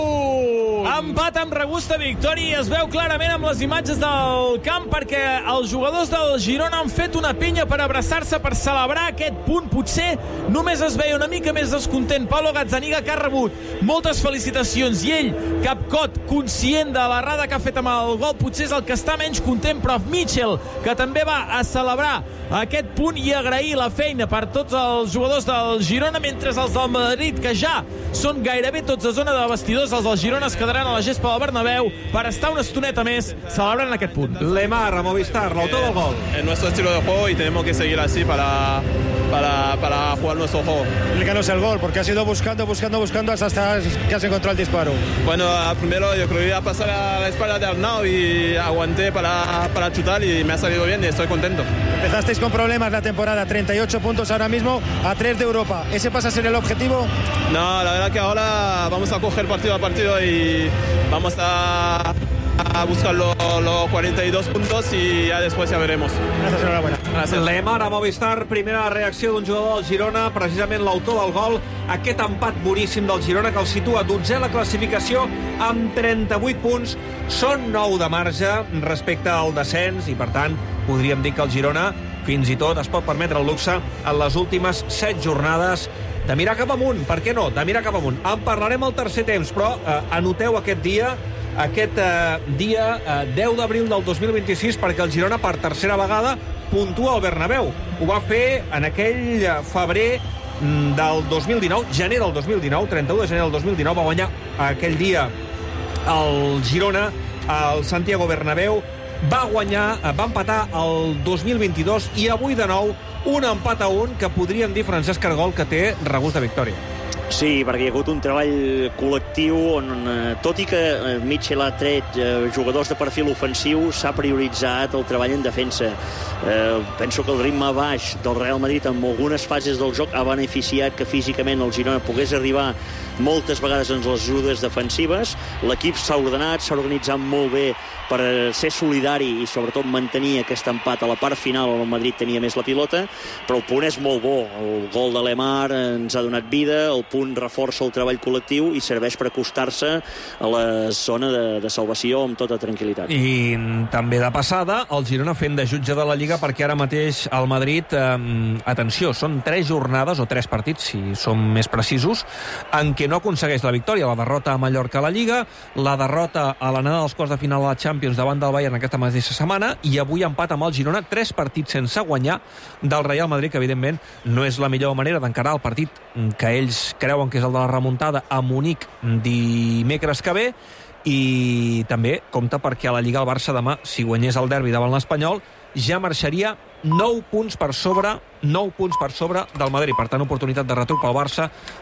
1. Empat amb regust de victòria i es veu clarament amb les imatges del camp perquè els jugadors del Girona han fet una pinya per abraçar-se, per celebrar aquest punt. Potser només es veia una mica més descontent Pablo Gazzaniga, que ha rebut moltes felicitacions, i ell, capcot, conscient de l'errada que ha fet amb el gol, potser és el que està menys content. Però Mitchell, que també va a celebrar aquest punt i agrair la feina per tots els jugadors del Girona, mentre els del Madrid, que ja són gairebé tots a zona de vestidors, els del Girona es quedaran a la gespa del Bernabéu per estar una estoneta més celebrant aquest punt. Lemar, a Movistar, l'autor del gol. En nuestro estilo de juego y tenemos que seguir así para jugar nuestro juego. Explícanos el gol, porque has ido buscando hasta que has encontrado el disparo. Bueno, primero yo creo que iba a pasar a la espalda de Arnau y aguanté para chutar y me ha salido bien y estoy contento. Empezasteis con problemas la temporada, 38 puntos ahora mismo, a 3 de Europa. ¿Ese pasa a ser el objetivo? No, la verdad que ahora vamos a coger partido a partido y vamos a buscar los 42 puntos y ya después ya veremos. Gracias, enhorabuena. Gràcies. Lemar a Movistar, primera reacció d'un jugador del Girona, precisament l'autor del gol, aquest empat boníssim del Girona que el situa 12è a la classificació amb 38 punts. Són 9 de marge respecte al descens i, per tant, podríem dir que el Girona fins i tot es pot permetre el luxe en les últimes 7 jornades de mirar cap amunt. Per què no? De mirar cap amunt. En parlarem al tercer temps, però anoteu aquest dia 10 d'abril del 2026, perquè el Girona per tercera vegada puntua al Bernabéu. Ho va fer en aquell febrer del 2019, gener del 2019, 31 de gener del 2019, va guanyar aquell dia el Girona al Santiago Bernabéu, va empatar el 2022 i avui de nou un empat a 1 que podríem dir, Francesc Argol, que té regust de victòria. Sí, perquè hi ha hagut un treball col·lectiu on, tot i que Mitchell ha tret jugadors de perfil ofensiu, s'ha prioritzat el treball en defensa. Penso que el ritme baix del Real Madrid en algunes fases del joc ha beneficiat que físicament el Girona pogués arribar moltes vegades en les ajudes defensives. L'equip s'ha ordenat, s'ha organitzat molt bé per ser solidari i sobretot mantenir aquest empat a la part final on el Madrid tenia més la pilota, però el punt és molt bo. El gol de Lemar ens ha donat vida, el punt reforça el treball col·lectiu i serveix per acostar-se a la zona de salvació amb tota tranquil·litat. I també de passada, el Girona fent de jutge de la Lliga, perquè ara mateix el Madrid, atenció, són 3 jornades o 3 partits, si som més precisos, en què no aconsegueix la victòria. La derrota a Mallorca a la Lliga, la derrota a l'anada dels quarts de final a la Champions davant del Bayern aquesta mateixa setmana, i avui empat amb el Girona, 3 partits sense guanyar del Real Madrid, que evidentment no és la millor manera d'encarar el partit que ells creuen que és el de la remuntada a Munic dimecres que ve. I també compta perquè a la Lliga el Barça demà, si guanyés el derbi davant l'Espanyol, ja marxaria 9 punts per sobre del Madrid. Per tant, oportunitat de retur pel Barça